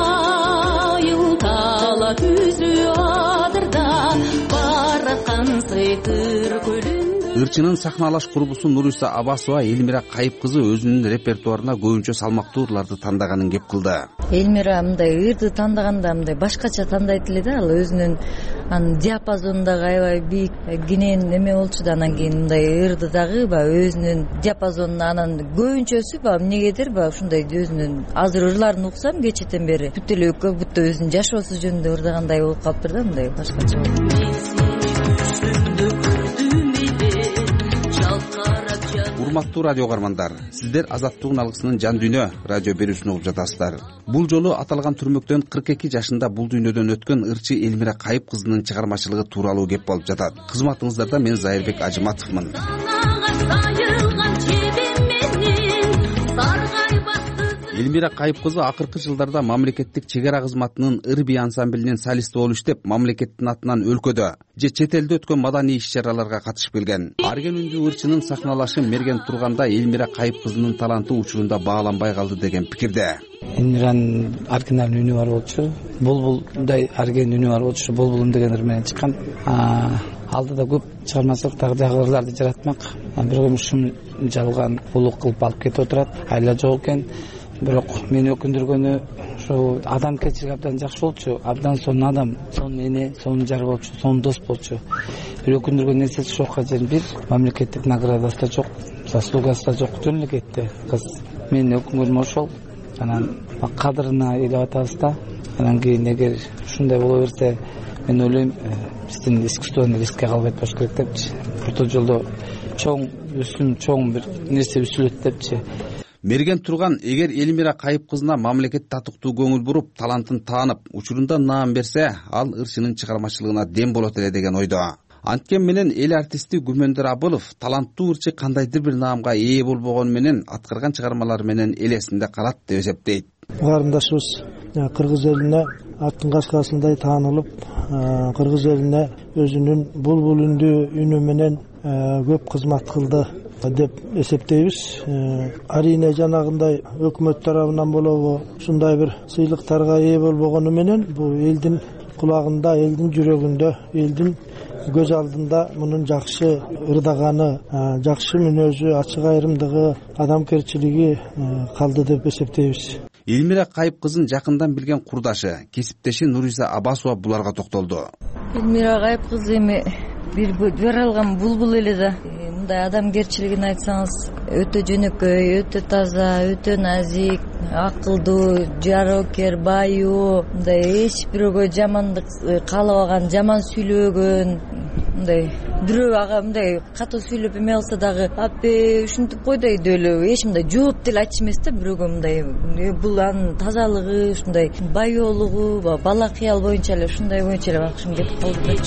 айылтала түзү адырда бараткан сыйкыр көлүндө. Ырчынын сахналаш курбусу Нуриса Абасова Элмира Кайып кызы өзүнүн репертуарына көбүнчө салмактуу ырларды тандаганын кеп кылды. Элмира мындай ырды тандаганда мындай башкача тандайт эле да, ал өзүнүн анын диапазондагы аябай бийик кенен эме болчу да, анан кийин мындай ырды дагы өзүнүн диапазонуна анан көбүнчөсү эмнегедир ушундай өзүнүн азыр ырларын уксам кечэтен бери бүт эле экөө бүтө өзүнүн жашоосу жөнүндө ырдагандай болуп калыптыр да, мындай башкача. Урматтуу радио угармандар, сиздер Азаттыктын алгысынын жан дүйнө радио берүүсүн угуп жатасыздар. Бул жолу аталган түрмөктөн 42 жашында бул дүйнөдөн өткөн ырчы Элмира Кайып кызынын чыгармачылыгы тууралуу кеп болуп жатат. Кызматыңыздарда мен Зайырбек Ажыматовмун. Элмира Кайып кызы акыркы жылдарда мамлекеттик чек ара кызматынын ыр-би ансамблинин солисти болуп иштеп, мамлекеттин атынан өлкөдө же чет элде өткөн маданий иш-чараларга катышып келген. Арген үндүү ырчынын сахналашы мерген турганда Элмира Кайып кызынын таланты учурунда бааланбай калды деген пикирде. Элмиранын оригиналдуу үнү бар болчу. Булбулдай арген үнү бар болчу. Булбулум деген ыр менен чыккан. Алдыда көп чыгармачылыктагы жагырларды жаратмак. Бирок ушун жалган булук кылып алып кетип отурат. Айла жок экен. Бирок мени өкүндүргөнү ошо адамгерчилиги абдан жакшы болчу. Абдан сонун адам, сонун эне, сонун жар болчу, сонун дос болчу. Бир өкүндүргөн нерсеси ошол бир мамлекеттик наградасы да жок, заслугасы да жок, жөн эле кетти кыз. Менин өкүнгөнүм ошол. Анан кадырына илеп атабыз да. Анан кийин эгер ушундай боло берсе, мен ойлойм, биздин искусствону рискке калбайт болуш керек депчи. Орто жолдо чоң өсүм, чоң бир нерсе үзүлөт депчи. Мерген турган эгер Элмира Кайып кызына мамлекет татыктуу көңүл буруп, талантын таанып, учурунда наам берсе, ал ырчынын чыгармачылыгына дем болот эле деген ойдо. Анткени менен эл артисти Гүмөндөр Абылов таланттуу ырчы кандайдыр бир наамга ээ болбогону менен аткарган чыгармалары менен эл эсинде калат деп эсептейт. Угарымдашыбыз кыргыз элине аттын кашкасындай таанылып, кыргыз элине өзүнүн булбул үндүү үнү менен көп кызмат кылды деп эсептейбиз. Арине жанагындай өкмөт тарабынан болобу ушундай бир сыйлыктарга ээ болбогону менен бул элдин кулагында, элдин жүрөгүндө, элдин көз алдында мунун жакшы ырдаганы, жакшы мүнөзү, ачык айрымдыгы, адамгерчилиги калды деп эсептейбиз. Элмира Кайып кызын жакындан билген курдашы, кесиптеши Нуриса Абасова буларга токтолду. Элмира Кайып кызы эми бир алган булбул эле да. Мындай адамгерчилигин айтсаңыз, өтө жөнөкөй, өтө таза, өтө назик, акылдуу, жарокер, баюу, мындай эч бирөөгө жамандык каалабаган, жаман сүйлөгөн, мындай бирөө ага мындай катуу сүйлөп эме кылса дагы, апе ушинтип кой дейт эле, эч мындай жооп деле айтчу эмес да бирөөгө. Мындай бул анын тазалыгы, ушундай баюулугу, бала кыял боюнча эле ушундай боюнча эле бакышым кетип калды.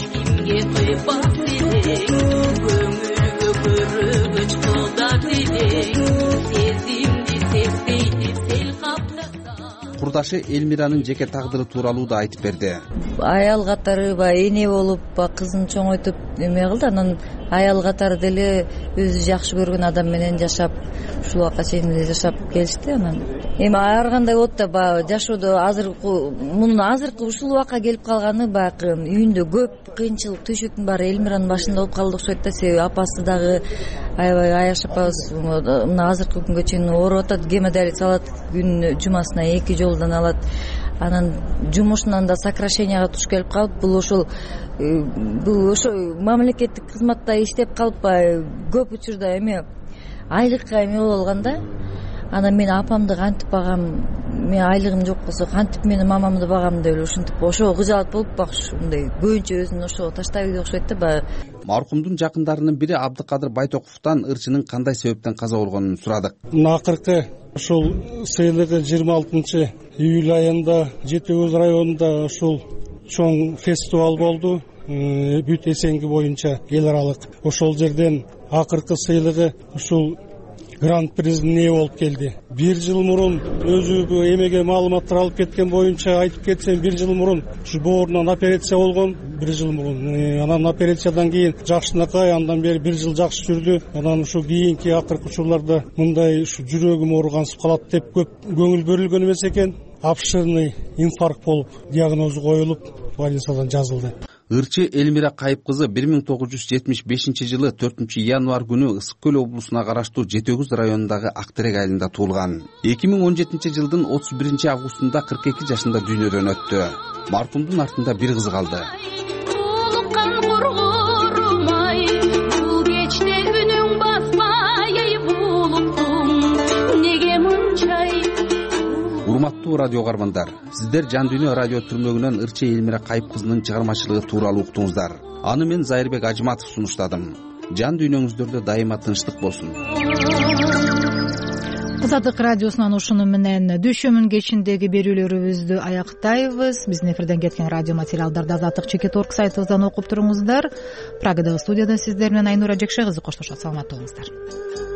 Курдашы Элмиранын жеке тагдыры тууралуу да айтып берди. Аял катары эне болуп, кызын чоңойтуп эме кылды. Анан аял катары деле өзү жакшы көргөн адам менен жашап, ушул убакка чейин эле жашап келишти. Анан эми ар кандай болот да жашоодо мунун азыркы ушул убакка келип калганы баягы үйүндө көп кыйынчылык, түйшүктүн баары Элмиранын башында болуп калды окшойт да. Себеби апасы дагы аябай Аяш апабыз мына азыркы күнгө чейин ооруп атат, гемодиализ алат, күнүнө жумасына 2 жолдон алат. Анан жумушунан да сокращенияга туш келип калып, бул ошо мамлекеттик кызматта иштеп калып көп учурда эме айлыкка эме болуп алган да. Анан мен апамды кантип багам, мен айлыгым жок болсо кантип менин мамамды багам деп эле ушинтип ошого кыжаат болуп мындай көбүнчө өзүн ошого таштайбы деп окшойт да баягы. Маркумдун жакындарынын бири Абдыкадыр Байтоковдон ырчынын кандай себептен каза болгонун сурадык. Акыркы ушул сыйлыгы 26 июль айында Жети Көз районунда ушул чоң фестиваль болду. Бүт эсенги боюнча эл аралык. Ошол жерден акыркы сыйлыгы ушул гранд приздин ээ болуп келди. 1 жыл мурун өзү эмеге маалыматтар алып кеткен боюнча айтып кетсем, 1 жыл мурун ушу боорунан операция болгон. 1 жыл мурун анан операциядан кийин жакшынакай, андан бери 1 жыл жакшы жүрдү. Анан ушу кийинки акыркы учурларда мындай ушу жүрөгүм ооругансып калат деп көп көңүл бөлүнгөн эмес экен. Обширный инфаркт болуп диагнозу коюлуп больницадан жазылды. Ырчы Элмира Кайып кызы 1975-жылы 4-январь күнү Ысык Көл облусуна караштуу Жети Көз районундагы Актерек айылында туулган. 2017-жылдын 31-августунда 42 жашында дүйнөдөн өттү. Маркумдун артында бир кызы калды. Урматтуу радио угармандар, сиздер Жан Дүйнө радио түрмөгүнөн Ырчы Элмира Кайып кызынын чыгармачылыгы тууралуу уктуңуздар. Аны мен Зайырбек Ажыматов сунуштадым. Жан дүйнөңүздөрдө дайыма тынчтык болсун. Азаттык радиосунан ушуну менен дүйшөмүн кечиндеги берүүлөрүбүздү аяктайбыз. Биздин эфирден кеткен радио материалдарды Азаттык.org сайтыбыздан окуп туруңуздар. Прагадагы студияда сиздер менен Айнура Жекше кызы коштошот. Саламатта болуңуздар.